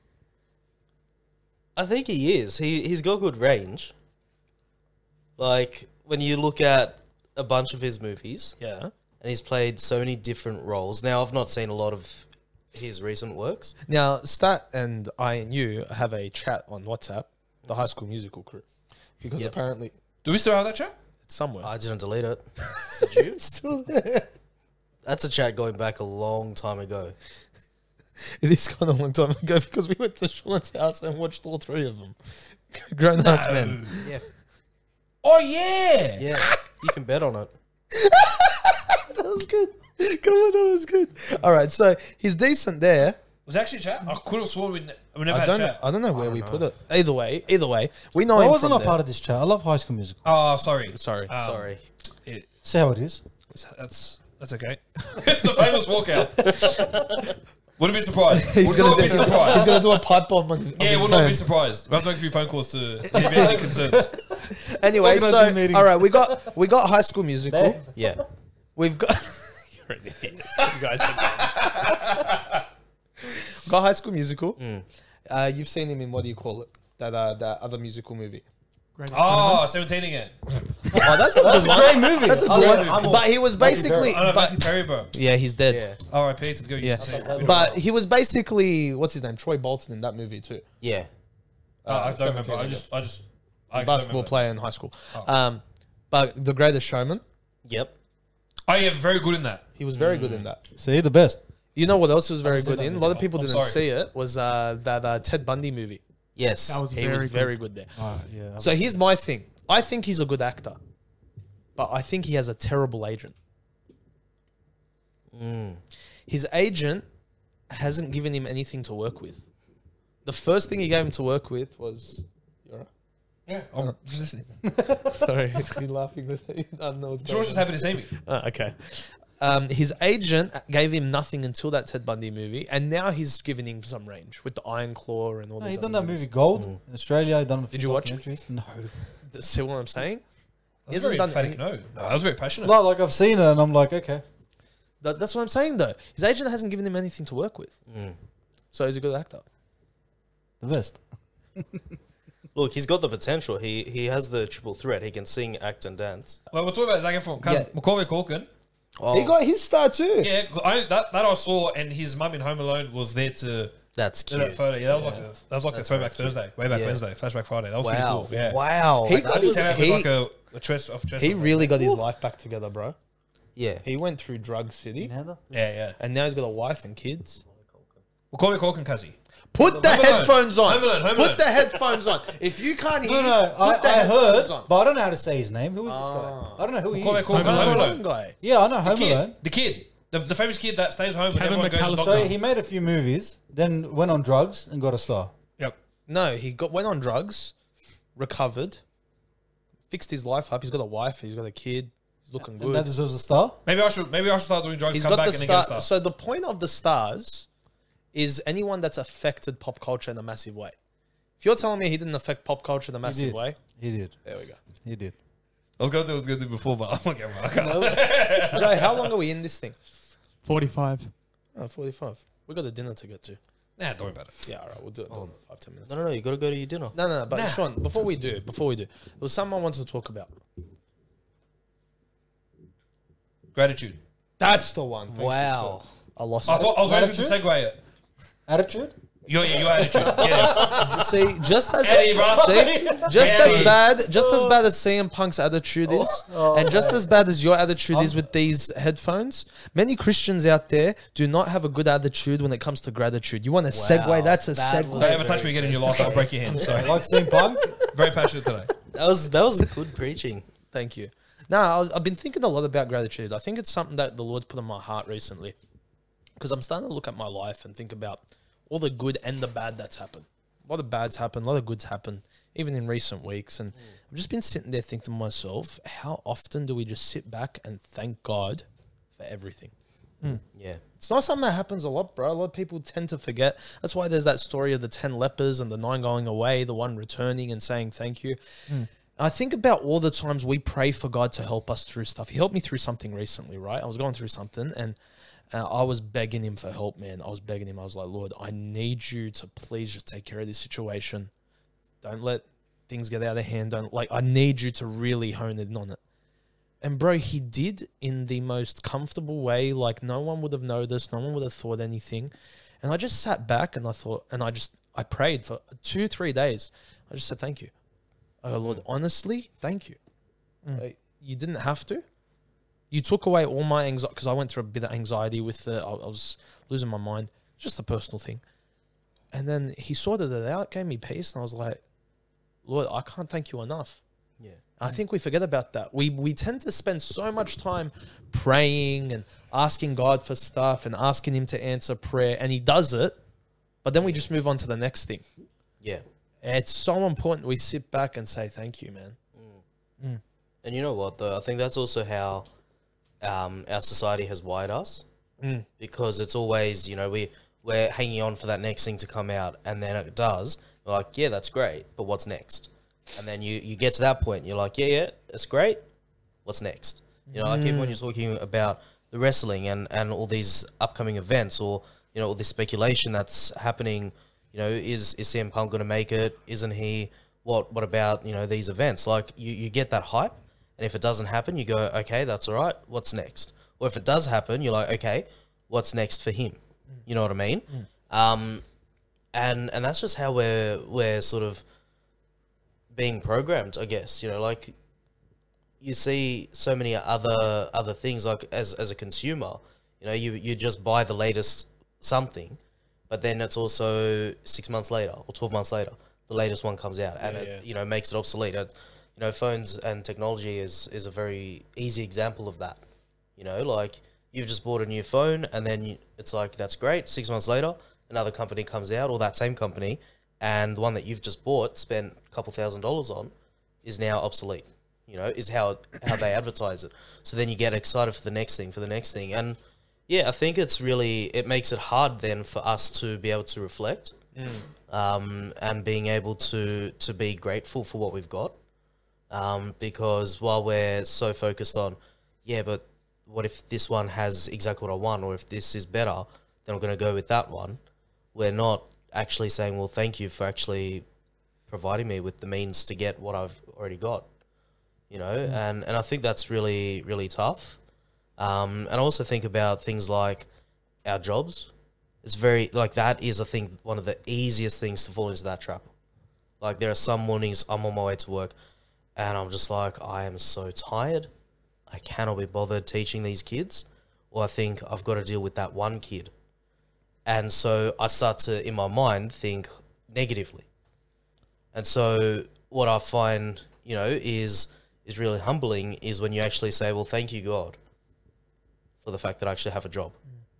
I think he is. He he's got good range. Like when you look at a bunch of his movies, Yeah. and he's played so many different roles. Now I've not seen a lot of his recent works. Now, Stat and I and you have a chat on WhatsApp, the High School Musical crew, because Yep. apparently Do we still have that chat? it's somewhere. I didn't delete it. Did you? It's still there. That's a chat going back a long time ago. It is kind of a long time ago because we went to Sean's house and watched all three of them. Grown ass men. Yeah. Oh yeah. Yeah. You can bet on it. That was good. Come on, that was good. All right, so he's decent there. Was it actually chat? I could have sworn we, ne- we never I had don't. chat. I don't know where we put it. Either way, either way, we know I him wasn't from a there. part of this chat. I love High School Musical. Oh, sorry. Sorry. Um, Sorry. it- See how it is. that's that's okay. The famous walkout. Wouldn't be surprised. He's Would gonna not do. be surprised. He's gonna do a pipe bomb on. on Yeah, his would not phone. be surprised. We'll have to make a few phone calls to if you have any concerns. Anyway, Organise so some meetings. all right, we got we got High School Musical. There. Yeah. We've got. You're an idiot. You guys are got High School Musical. Mm. Uh, you've seen him in what do you call it? That uh, that other musical movie. Great Oh, seventeen again. Oh, that's a good one. Great movie. That's a I good love one. it. I'm all- But he was basically. I know but- Matthew Perry, bro. yeah, he's dead. Yeah. R I P to the girl you Yeah. used to see. But he was basically what's his name? Troy Bolton in that movie too. Yeah. Uh, I don't remember. seventeen I just, I just, I actually don't Basketball remember. player in high school. Oh. Um, but The Greatest Showman, Yep. Oh yeah, very good in that. he was very good in that. See, the best. You know what else he was very seen good that in? A movie. lot of people I'm didn't sorry. see it. Was uh, that uh, Ted Bundy movie? Yes. That was He very was good. very good there. Oh, yeah. So here's my thing. I think he's a good actor, but I think he has a terrible agent. Mm. His agent hasn't given him anything to work with. The first thing he gave him to work with was. You're right. Yeah, I'm just listening. Sorry, you're laughing with it. I don't know what's going George is on. happy to see me. Oh, okay. Um, his agent gave him nothing until that Ted Bundy movie, and now he's given him some range with the Iron Claw and all No, these. he done other that movies. movie Gold in Australia. He done a few Did you watch it? documentaries. No. See what I'm saying? He That's hasn't very done emphatic. any- No, no, that was very passionate. No, like I've seen it and I'm like, okay. That, that's what I'm saying, though. His agent hasn't given him anything to work with, Mm. so he's a good actor. The best. Look, he's got the potential. He he has the triple threat. He can sing, act, and dance. Well, we're talking about Zac Efron. Cuz Yeah. Macaulay Culkin. Oh, He got his star too. Yeah, I, that that I saw, and his mum in Home Alone was there to that's do cute. that photo. Yeah, that was like a that was like That's a throwback very cute. Thursday, way back Yeah. Wednesday, flashback Friday. That was Wow. pretty cool. Yeah, Wow. He That got was- his- Came out he- with like a, a dress off dress. He off. really got his life back together, bro. yeah. He went through drug city, Yeah, yeah. and now he's got a wife and kids. Macaulay Culkin, Cuzzy. Put the Home Alone. headphones on. Home Alone, Home Put Alone. the headphones on. If you can't hear, No, no, put I, the I headphones heard, on. but I don't know how to say his name. Who is this Ah. guy? I don't know who he Macaulay is. Culkin, Home Home Alone. Alone. guy. Yeah, I know Home The Alone. kid, the kid, the, the famous kid that stays home when Kevin everyone goes to the McAllister. doctor. So he made a few movies, then went on drugs and got a star. Yep. No, he got went on drugs, recovered, fixed his life up. He's got a wife. He's got a kid. He's looking And good. that deserves a star. Maybe I should maybe I should start doing drugs, He's come got back the and then get a star. star. So the point of the stars is anyone that's affected pop culture in a massive way. If If you're telling me he didn't affect pop culture in a massive did. way, He did. there we go. He did. I was going to do, I was going to do before, but I'm not getting my car. Joe, how long are we in this thing? forty-five. Oh, forty-five. We got a dinner to get to. Nah, don't worry about it. Yeah, all right, we'll do it in five, ten minutes. No, no, no. You got to go to your dinner. No, no, no. But Nah. Sean, before we do, before we do, there was something I wanted to talk about. Gratitude. That's the one. Thank you, Wow. Sean. I lost I it. thought I was waiting for you to segue it. Attitude? Your, your attitude. Yeah. See, just as Eddie, bro. see, just Eddie. as bad, just as bad as C M Punk's attitude is, and just as bad as your attitude is with these headphones, many Christians out there do not have a good attitude when it comes to gratitude. You want to segue? That's a That segue. was Don't ever touch me again in your life. I'll break your hand. Sorry. Like Saint Punk? Very passionate today. That was that was good preaching. Thank you. No, I've been thinking a lot about gratitude. I think it's something that the Lord's put in my heart recently, because I'm starting to look at my life and think about all the good and the bad that's happened. A lot of bads happen, a lot of goods happen, even in recent weeks. And I've just been sitting there thinking to myself, how often do we just sit back and thank God for everything? Yeah. It's not something that happens a lot, bro. A lot of people tend to forget. That's why there's that story of the ten lepers and the nine going away, the one returning and saying thank you. I think about all the times we pray for God to help us through stuff. He helped me through something recently, right? I was going through something and uh, I was begging him for help, man. I was begging him. I was like, Lord, I need you to please just take care of this situation. Don't let things get out of hand. Don't like, I need you to really hone in on it. And bro, he did in the most comfortable way. Like no one would have noticed. No one would have thought anything. And I just sat back and I thought, and I just, I prayed for two, three days. I just said, thank you. I go, Lord, honestly, thank you. Like, you didn't have to. You took away all my anxiety, because I went through a bit of anxiety with the, I, I was losing my mind, just a personal thing. And then he sorted it out, gave me peace, and I was like, Lord, I can't thank you enough. Yeah. I think we forget about that. We we tend to spend so much time praying and asking God for stuff and asking him to answer prayer, and he does it, but then we just move on to the next thing. Yeah. It's so important we sit back and say thank you, man. And you know what, though? I think that's also how um, our society has wired us. Mm. Because it's always, you know, we, we're hanging on for that next thing to come out. And then it does. We're like, yeah, that's great. But what's next? And then you, you get to that point. You're like, yeah, yeah, it's great. What's next? You know, like even when you're talking about the wrestling and, and all these upcoming events or, you know, all this speculation that's happening, you know, is, is C M Punk going to make it? Isn't he? What what about, you know, these events? Like, you, you get that hype, and if it doesn't happen, you go, okay, that's all right. What's next? Or if it does happen, you're like, okay, what's next for him? You know what I mean? Um, and and that's just how we're we're sort of being programmed, I guess. You know, like you see so many other other things, like as as a consumer, you know, you you just buy the latest something, but then it's also six months later or twelve months later, the latest one comes out, and Yeah, it, yeah. you know, makes it obsolete. It, you know, phones and technology is is a very easy example of that. You know, like you've just bought a new phone, and then you, it's like, that's great. Six months later, another company comes out, or that same company, and the one that you've just bought, spent a couple thousand dollars on, is now obsolete. You know, is how how they advertise it. So then you get excited for the next thing, for the next thing, and yeah, I think it's really, it makes it hard then for us to be able to reflect, um, and being able to to be grateful for what we've got, um, because while we're so focused on, yeah, but what if this one has exactly what I want, or if this is better, then I'm going to go with that one. We're not actually saying, well, thank you for actually providing me with the means to get what I've already got, you know, and, and I think that's really, really tough. Um, and I also think about things like our jobs. It's very, like, that is, I think, one of the easiest things to fall into that trap. Like, there are some mornings I'm on my way to work and I'm just like, I am so tired. I cannot be bothered teaching these kids, or I think I've got to deal with that one kid. And so I start to, in my mind, think negatively. And so what I find, you know, is is really humbling is when you actually say, well, thank you, God, for the fact that I actually have a job.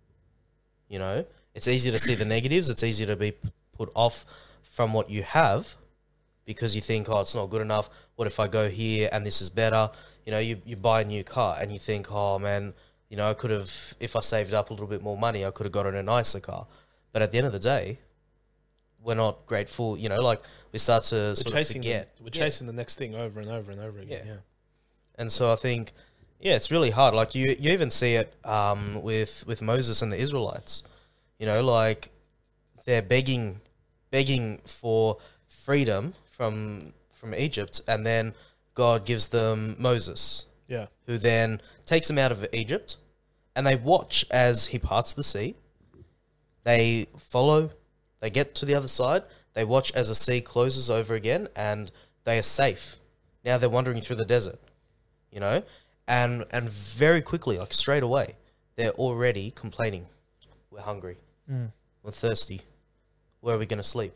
You know, it's easy to see the negatives. It's easy to be p- put off from what you have because you think, oh, it's not good enough. What if I go here and this is better? You know, you, you buy a new car and you think, oh, man, you know, I could have, if I saved up a little bit more money, I could have gotten a nicer car. But at the end of the day, we're not grateful. You know, like we start to We're sort of chasing, the, forget. we're Yeah. chasing the next thing over and over and over again. Yeah. Yeah. And so I think, yeah, it's really hard. Like you, you even see it um, with with Moses and the Israelites. You know, like they're begging, begging for freedom from from Egypt, and then God gives them Moses, Yeah. who then takes them out of Egypt, and they watch as he parts the sea. They follow, they get to the other side. They watch as the sea closes over again, and they are safe. Now they're wandering through the desert. You know, and and very quickly, like straight away, they're already complaining. We're hungry. Mm. We're thirsty. Where are we going to sleep?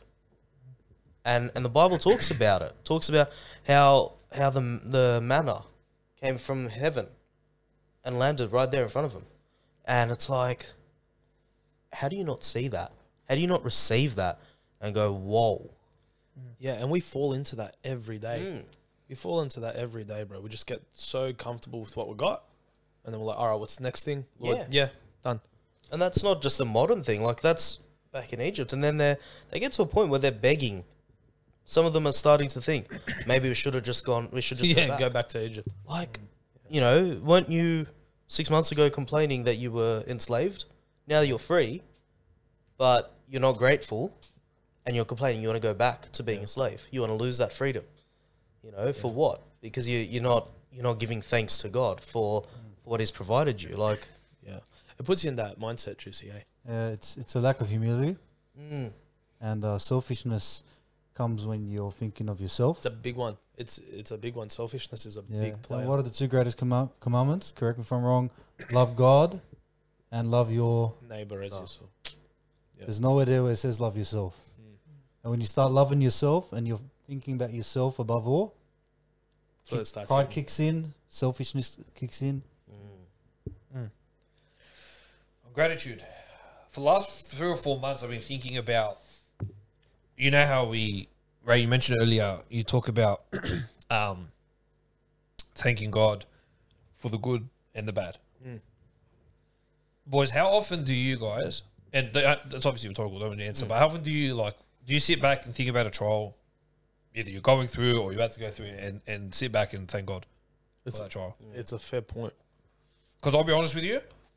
And and the Bible talks about it. Talks about how how the the manna came from heaven and landed right there in front of them. And it's like, how do you not see that? How do you not receive that and go, whoa? Yeah, and we fall into that every day. Mm. We fall into that every day, bro. We just get so comfortable with what we got, and then we're like, all right, what's the next thing? Lord, Yeah. yeah, done. And that's not just a modern thing. Like that's back in Egypt. And then they they get to a point where they're begging. Some of them are starting to think maybe we should have just gone. We should just yeah, go back. go back to Egypt. Like, you know, weren't you six months ago complaining that you were enslaved? Now you're free, but you're not grateful, and you're complaining you want to go back to being a slave. You want to lose that freedom. You know, for what? Because you you're not you're not giving thanks to God for, for what He's provided you. Like, Yeah, it puts you in that mindset, Juicy. Eh? Yeah, it's it's a lack of humility, mm, and uh, selfishness comes when you're thinking of yourself. It's a big one. It's it's a big one. Selfishness is a Yeah. big player. And what are the two greatest command- commandments? Correct me if I'm wrong. Love God and love your. Neighbor as Oh. yourself. Yeah. There's nowhere there where it says love yourself. Mm. And when you start loving yourself and you're thinking about yourself above all, That's where it kick- starts. pride hitting. kicks in, selfishness kicks in. mm. Gratitude. For the last three or four months, I've been thinking about, you know how we, Ray, you mentioned earlier, you talk about um, thanking God for the good and the bad. Mm. Boys, how often do you guys, and th- uh, that's obviously rhetorical, don't want to answer, but how often do you, like, do you sit back and think about a trial, either you're going through or you're about to go through it, and, and sit back and thank God It's for that trial? It's a fair point. Because I'll be honest with you,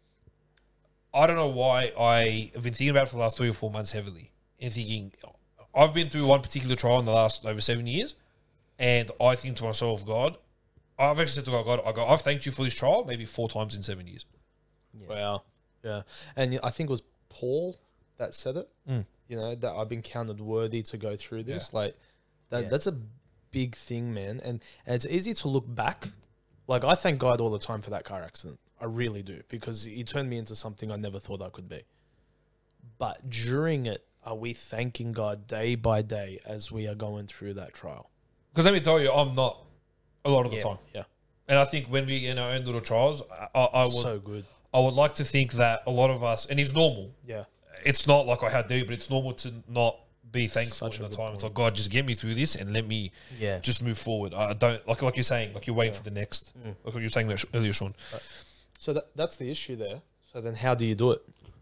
I don't know why I have been thinking about it for the last three or four months heavily and thinking, I've been through one particular trial in the last over seven years, and I think to myself, God, I've actually said to God, God, I go, I've thanked you for this trial maybe four times in seven years. Wow. Yeah. And I think it was Paul that said it. Mm. You know, that I've been counted worthy to go through this. Like that Yeah. that's a big thing, man. And, and it's easy to look back. Like I thank God all the time for that car accident. I really do, because he turned me into something I never thought I could be. But during it, are we thanking God day by day as we are going through that trial? Because let me tell you, I'm not a lot of the Yeah. time. Yeah. And I think when we in our own little trials, I, I, I would So good. I would like to think that a lot of us, and it's normal. Yeah. It's not like I had to, but it's normal to not be thankful Such a in the good time. It's point. like, God, just get me through this and let me Yeah. just move forward. I don't like like you're saying, like you're waiting Yeah. for the next. Mm. Like what you were saying there earlier, Sean. So that that's the issue there. So then how do you do it?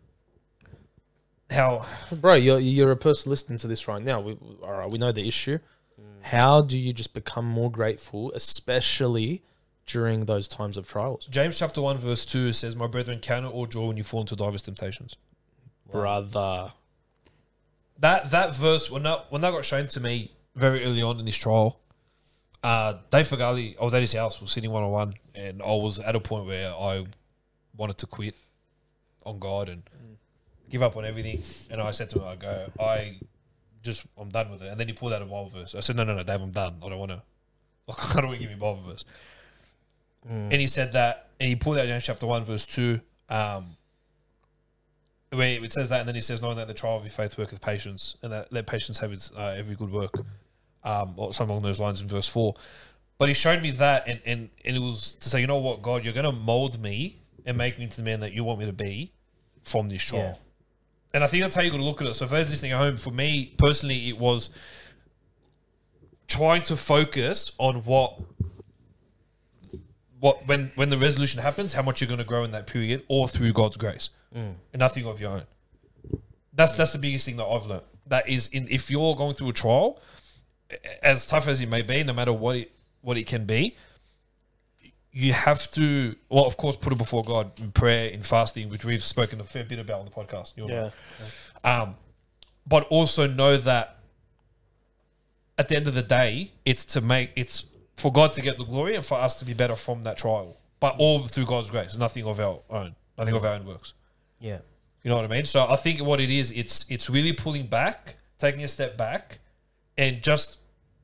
How Bro, you're you're a person listening to this right now. We all right, we know the issue. How do you just become more grateful, especially during those times of trials? James chapter one verse two says, "My brethren, count it all joy when you fall into diverse temptations." Brother. That that verse when that when that got shown to me very early on in this trial, uh, Dave Fagali, I was at his house, we were sitting one on one, and I was at a point where I wanted to quit on God and give up on everything. And I said to him, I go, I just I'm done with it. And then he pulled out a Bible verse. I said, No, no, no, Dave, I'm done. I don't want to. Like, I don't want to give you a Bible verse. And he said that, and he pulled out James chapter one verse two. Um, where it says that, and then he says, knowing that the trial of your faith worketh patience, and that let patience have its uh, every good work, um, or something along those lines in verse four. But he showed me that, and, and, and it was to say, you know what, God, you're going to mold me and make me into the man that you want me to be from this trial. Yeah. And I think that's how you got to look at it. So for those listening at home, for me personally, it was trying to focus on what what when when the resolution happens, how much you're going to grow in that period, or through God's grace, Mm. and nothing of your own. That's that's the biggest thing that I've learned. that is in. If you're going through a trial, as tough as it may be, no matter what it what it can be, you have to, well, of course, put it before God in prayer, in fasting, which we've spoken a fair bit about on the podcast. You'll know. Um, but also know that at the end of the day, it's to make it's for God to get the glory and for us to be better from that trial. But all through God's grace, nothing of our own, nothing of our own works. Yeah. You know what I mean? So I think what it is, it's it's really pulling back, taking a step back, and just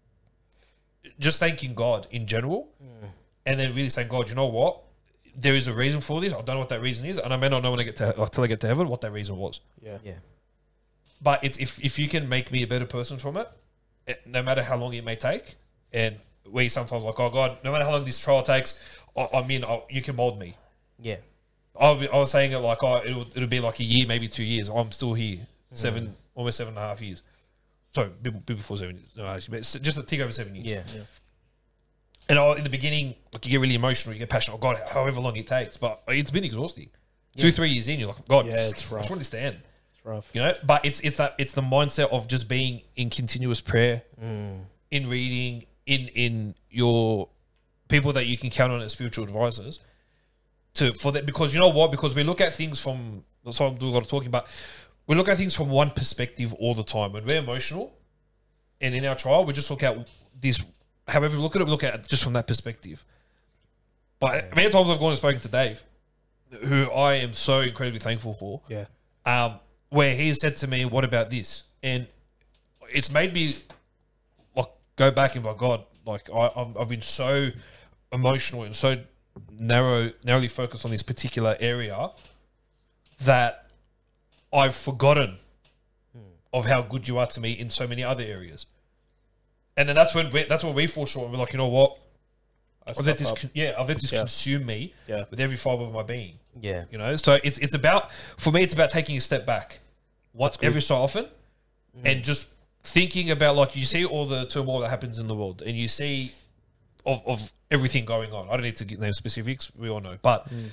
just thanking God in general, mm. and then really saying, God, you know what? There is a reason for this. I don't know what that reason is, and I may not know when I get to until I get to heaven what that reason was. Yeah, yeah. But it's if if you can make me a better person from it, it no matter how long it may take, and we sometimes like, oh God, no matter how long this trial takes, I, I mean, I, you can mold me. Yeah. I was, I was saying it like, oh, it'll it'll be like a year, maybe two years. I'm still here, seven, mm. almost seven and a half years. Sorry, before seven years. No, actually, but just a tick over seven years. Yeah. yeah. And I, in the beginning, like you get really emotional, you get passionate. Oh God, however long it takes, but it's been exhausting. Yeah. Two, three years in, you're like, God, yeah, just, it's I rough. just want to stand. It's rough. You know, but it's it's that it's the mindset of just being in continuous prayer, mm. in reading, in in your people that you can count on as spiritual advisors. To for that, because you know what? Because we look at things from. That's why I do a lot of talking about. We look at things from one perspective all the time. When we're emotional, and in our trial, we just look at this. However, we look at it, we look at it just from that perspective. But yeah. many times I've gone and spoken to Dave, who I am so incredibly thankful for. Yeah. Um, where he said to me, "What about this?" And it's made me like go back and be like, God, like I, I've, I've been so emotional and so narrow, narrowly focused on this particular area that I've forgotten mm. of how good you are to me in so many other areas. And then that's when we, that's when we fall short and we're like, you know what? I've let this, con- yeah, I've let this yeah. consume me yeah. with every fiber of my being. Yeah, you know. So it's it's about for me, it's about taking a step back, once every so often, mm. and just thinking about like you see all the turmoil that happens in the world, and you see of of everything going on. I don't need to get name specifics. We all know, but mm.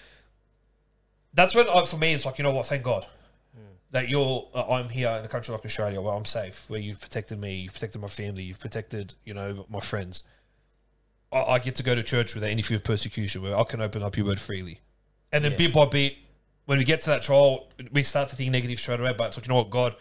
that's when I, for me it's like, you know what? Thank God that you're, uh, I'm here in a country like Australia where I'm safe, where you've protected me, you've protected my family, you've protected, you know, my friends. I, I get to go to church without any fear of persecution, where I can open up your word freely. And then yeah. bit by bit, when we get to that trial, we start to think negative straight away, but it's like, you know what, God,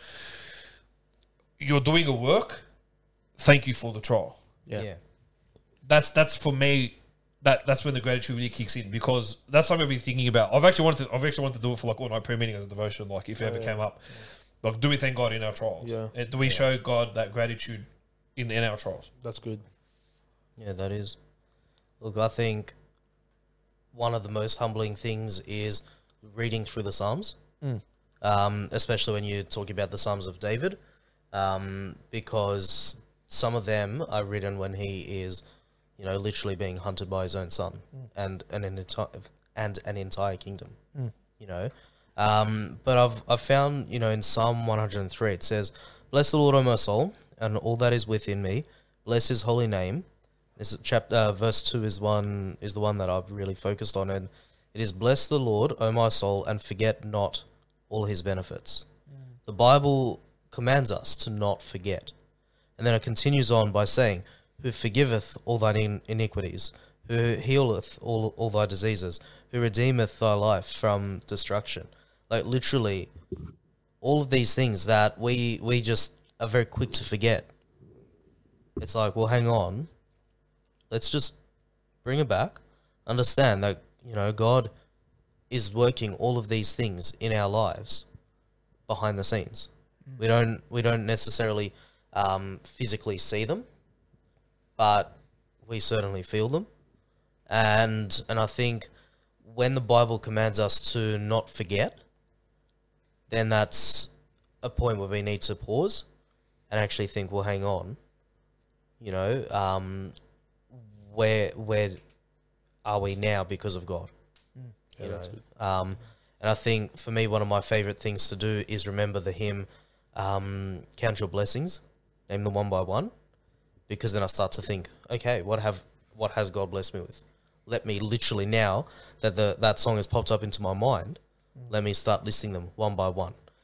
you're doing a work. Thank you for the trial. Yeah. yeah. That's, that's for me, That that's when the gratitude really kicks in, because that's something I've been thinking about. I've actually wanted to, I've actually wanted to do it for like all night prayer meeting as a devotion, like if it oh, ever yeah. came up. Yeah. Like, do we thank God in our trials? Yeah. And do we yeah. show God that gratitude in, in our trials? That's good. Yeah, that is. Look, I think one of the most humbling things is reading through the Psalms, mm. um, especially when you talk about the Psalms of David, um, because some of them are written when he is, you know, literally being hunted by his own son mm. and, and an entire and an entire kingdom. Mm. You know, um, but I've I've found, you know, in Psalm one hundred three it says, "Bless the Lord, O my soul, and all that is within me. Bless His holy name." This is chapter uh, verse two is one is the one that I've really focused on, and it is, "Bless the Lord, O my soul, and forget not all His benefits." Mm. The Bible commands us to not forget, and then it continues on by saying, "Who forgiveth all thine in- iniquities, who healeth all all thy diseases, who redeemeth thy life from destruction." Like literally, all of these things that we we just are very quick to forget. It's like, well, hang on, let's just bring it back. Understand that, you know, God is working all of these things in our lives behind the scenes. Mm. We don't we don't necessarily um, physically see them, but we certainly feel them. And and I think when the Bible commands us to not forget, then that's a point where we need to pause and actually think, well, hang on, you know, um, where where are we now because of God? Mm. Yeah, you that's know? good. Um, and I think for me, one of my favorite things to do is remember the hymn, um, "Count Your Blessings, name them one by one," because then I start to think, okay, what have what has God blessed me with? Let me literally, now that the that song has popped up into my mind, mm. let me start listing them one by one.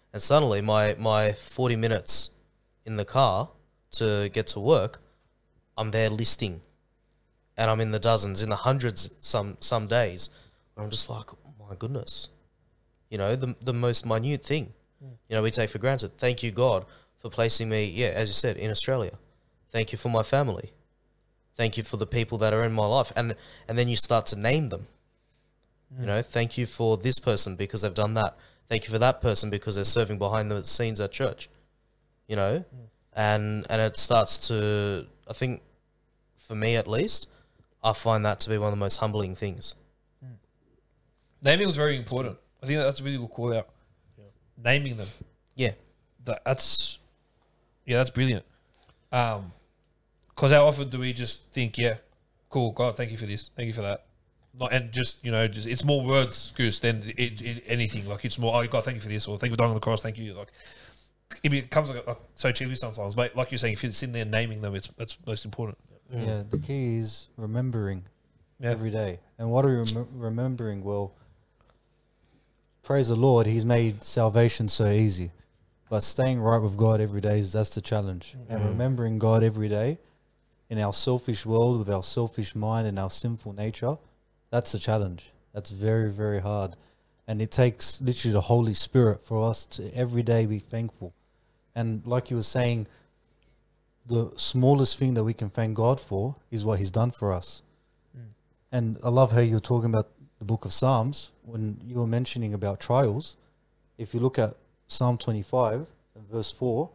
And suddenly my, my forty minutes in the car to get to work, I'm there listing. And I'm in the dozens, in the hundreds some some days. And I'm just like, oh my goodness. You know, the the most minute thing. Mm. You know, we take for granted. Thank you, God, for placing me, yeah, as you said, in Australia. Thank you for my family. Thank you for the people that are in my life. And and then you start to name them. Mm. You know, thank you for this person because they've done that. Thank you for that person because they're serving behind the scenes at church. You know? Mm. And and it starts to, I think, for me at least, I find that to be one of the most humbling things. Mm. Naming was very important. I think that's a really good call out. Yeah. Naming them. Yeah. That, that's, yeah, that's brilliant. Um, because how often do we just think, yeah, cool, God, thank you for this, thank you for that. Not, and just, you know, just, it's more words, Goose, than it, it, anything. Like, it's more, oh, God, thank you for this, or thank you for dying on the cross, thank you. Like, it becomes like, like so cheesy sometimes, but like you're saying, if you're sitting there naming them, it's that's most important. Mm. Yeah, the key is remembering yeah. every day. And what are you rem- remembering? Well, praise the Lord, He's made salvation so easy. But staying right with God every day, is that's the challenge. Mm. And remembering God every day in our selfish world, with our selfish mind and our sinful nature, that's the challenge. That's very, very hard. And it takes literally the Holy Spirit for us to every day be thankful. And like you were saying, the smallest thing that we can thank God for is what He's done for us. Mm. And I love how you were talking about the book of Psalms when you were mentioning about trials. If you look at Psalm twenty-five and verse four,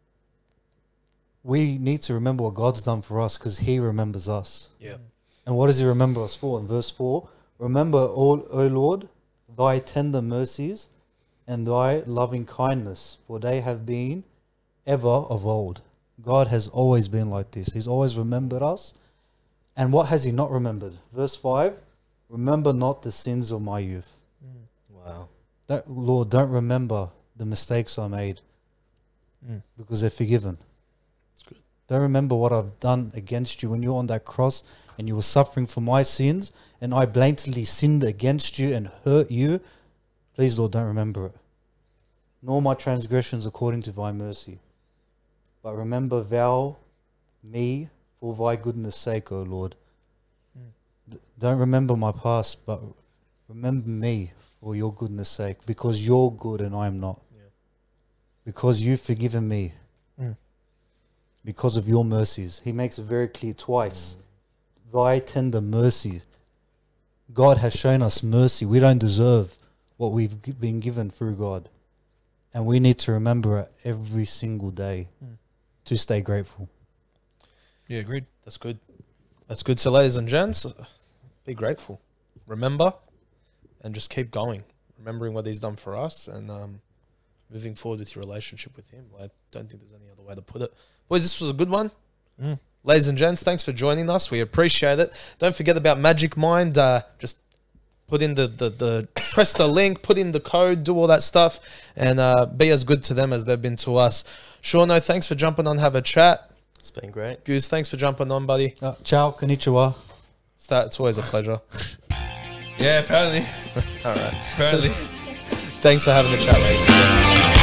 we need to remember what God's done for us because He remembers us. Yeah. And what does He remember us for? In verse four, remember, all, O Lord, Thy tender mercies and Thy loving kindness, for they have been ever of old. God has always been like this. He's always remembered us. And what has He not remembered? Verse five, remember not the sins of my youth. Mm. Wow. That, Lord, don't remember the mistakes I made mm. because they're forgiven. That's good. Don't remember what I've done against you when you were on that cross and you were suffering for my sins and I blatantly sinned against you and hurt you. Please, Lord, don't remember it. Nor my transgressions according to Thy mercy. But remember thou me for Thy goodness' sake, O Lord. Mm. D- don't remember my past, but remember me for Your goodness' sake, because You're good and I am not. Yeah. Because You've forgiven me. Mm. Because of Your mercies. He makes it very clear twice. Mm. Thy tender mercy. God has shown us mercy. We don't deserve what we've g- been given through God. And we need to remember it every single day mm. to stay grateful. Yeah, agreed. That's good. That's good. So, ladies and gents, be grateful. Remember, and just keep going. Remembering what He's done for us and um, moving forward with your relationship with Him. I don't think there's any other way to put it. Boys, this was a good one. Mm. Ladies and gents, thanks for joining us. We appreciate it. Don't forget about Magic Mind. Uh, just put in the, the, the press the link, put in the code, do all that stuff, and uh, be as good to them as they've been to us. Shauno, thanks for jumping on, have a chat. It's been great. Goose, thanks for jumping on, buddy. Uh, ciao, konnichiwa. It's, that, it's always a pleasure. Yeah, apparently. All right. Apparently. Thanks for having a chat, mate.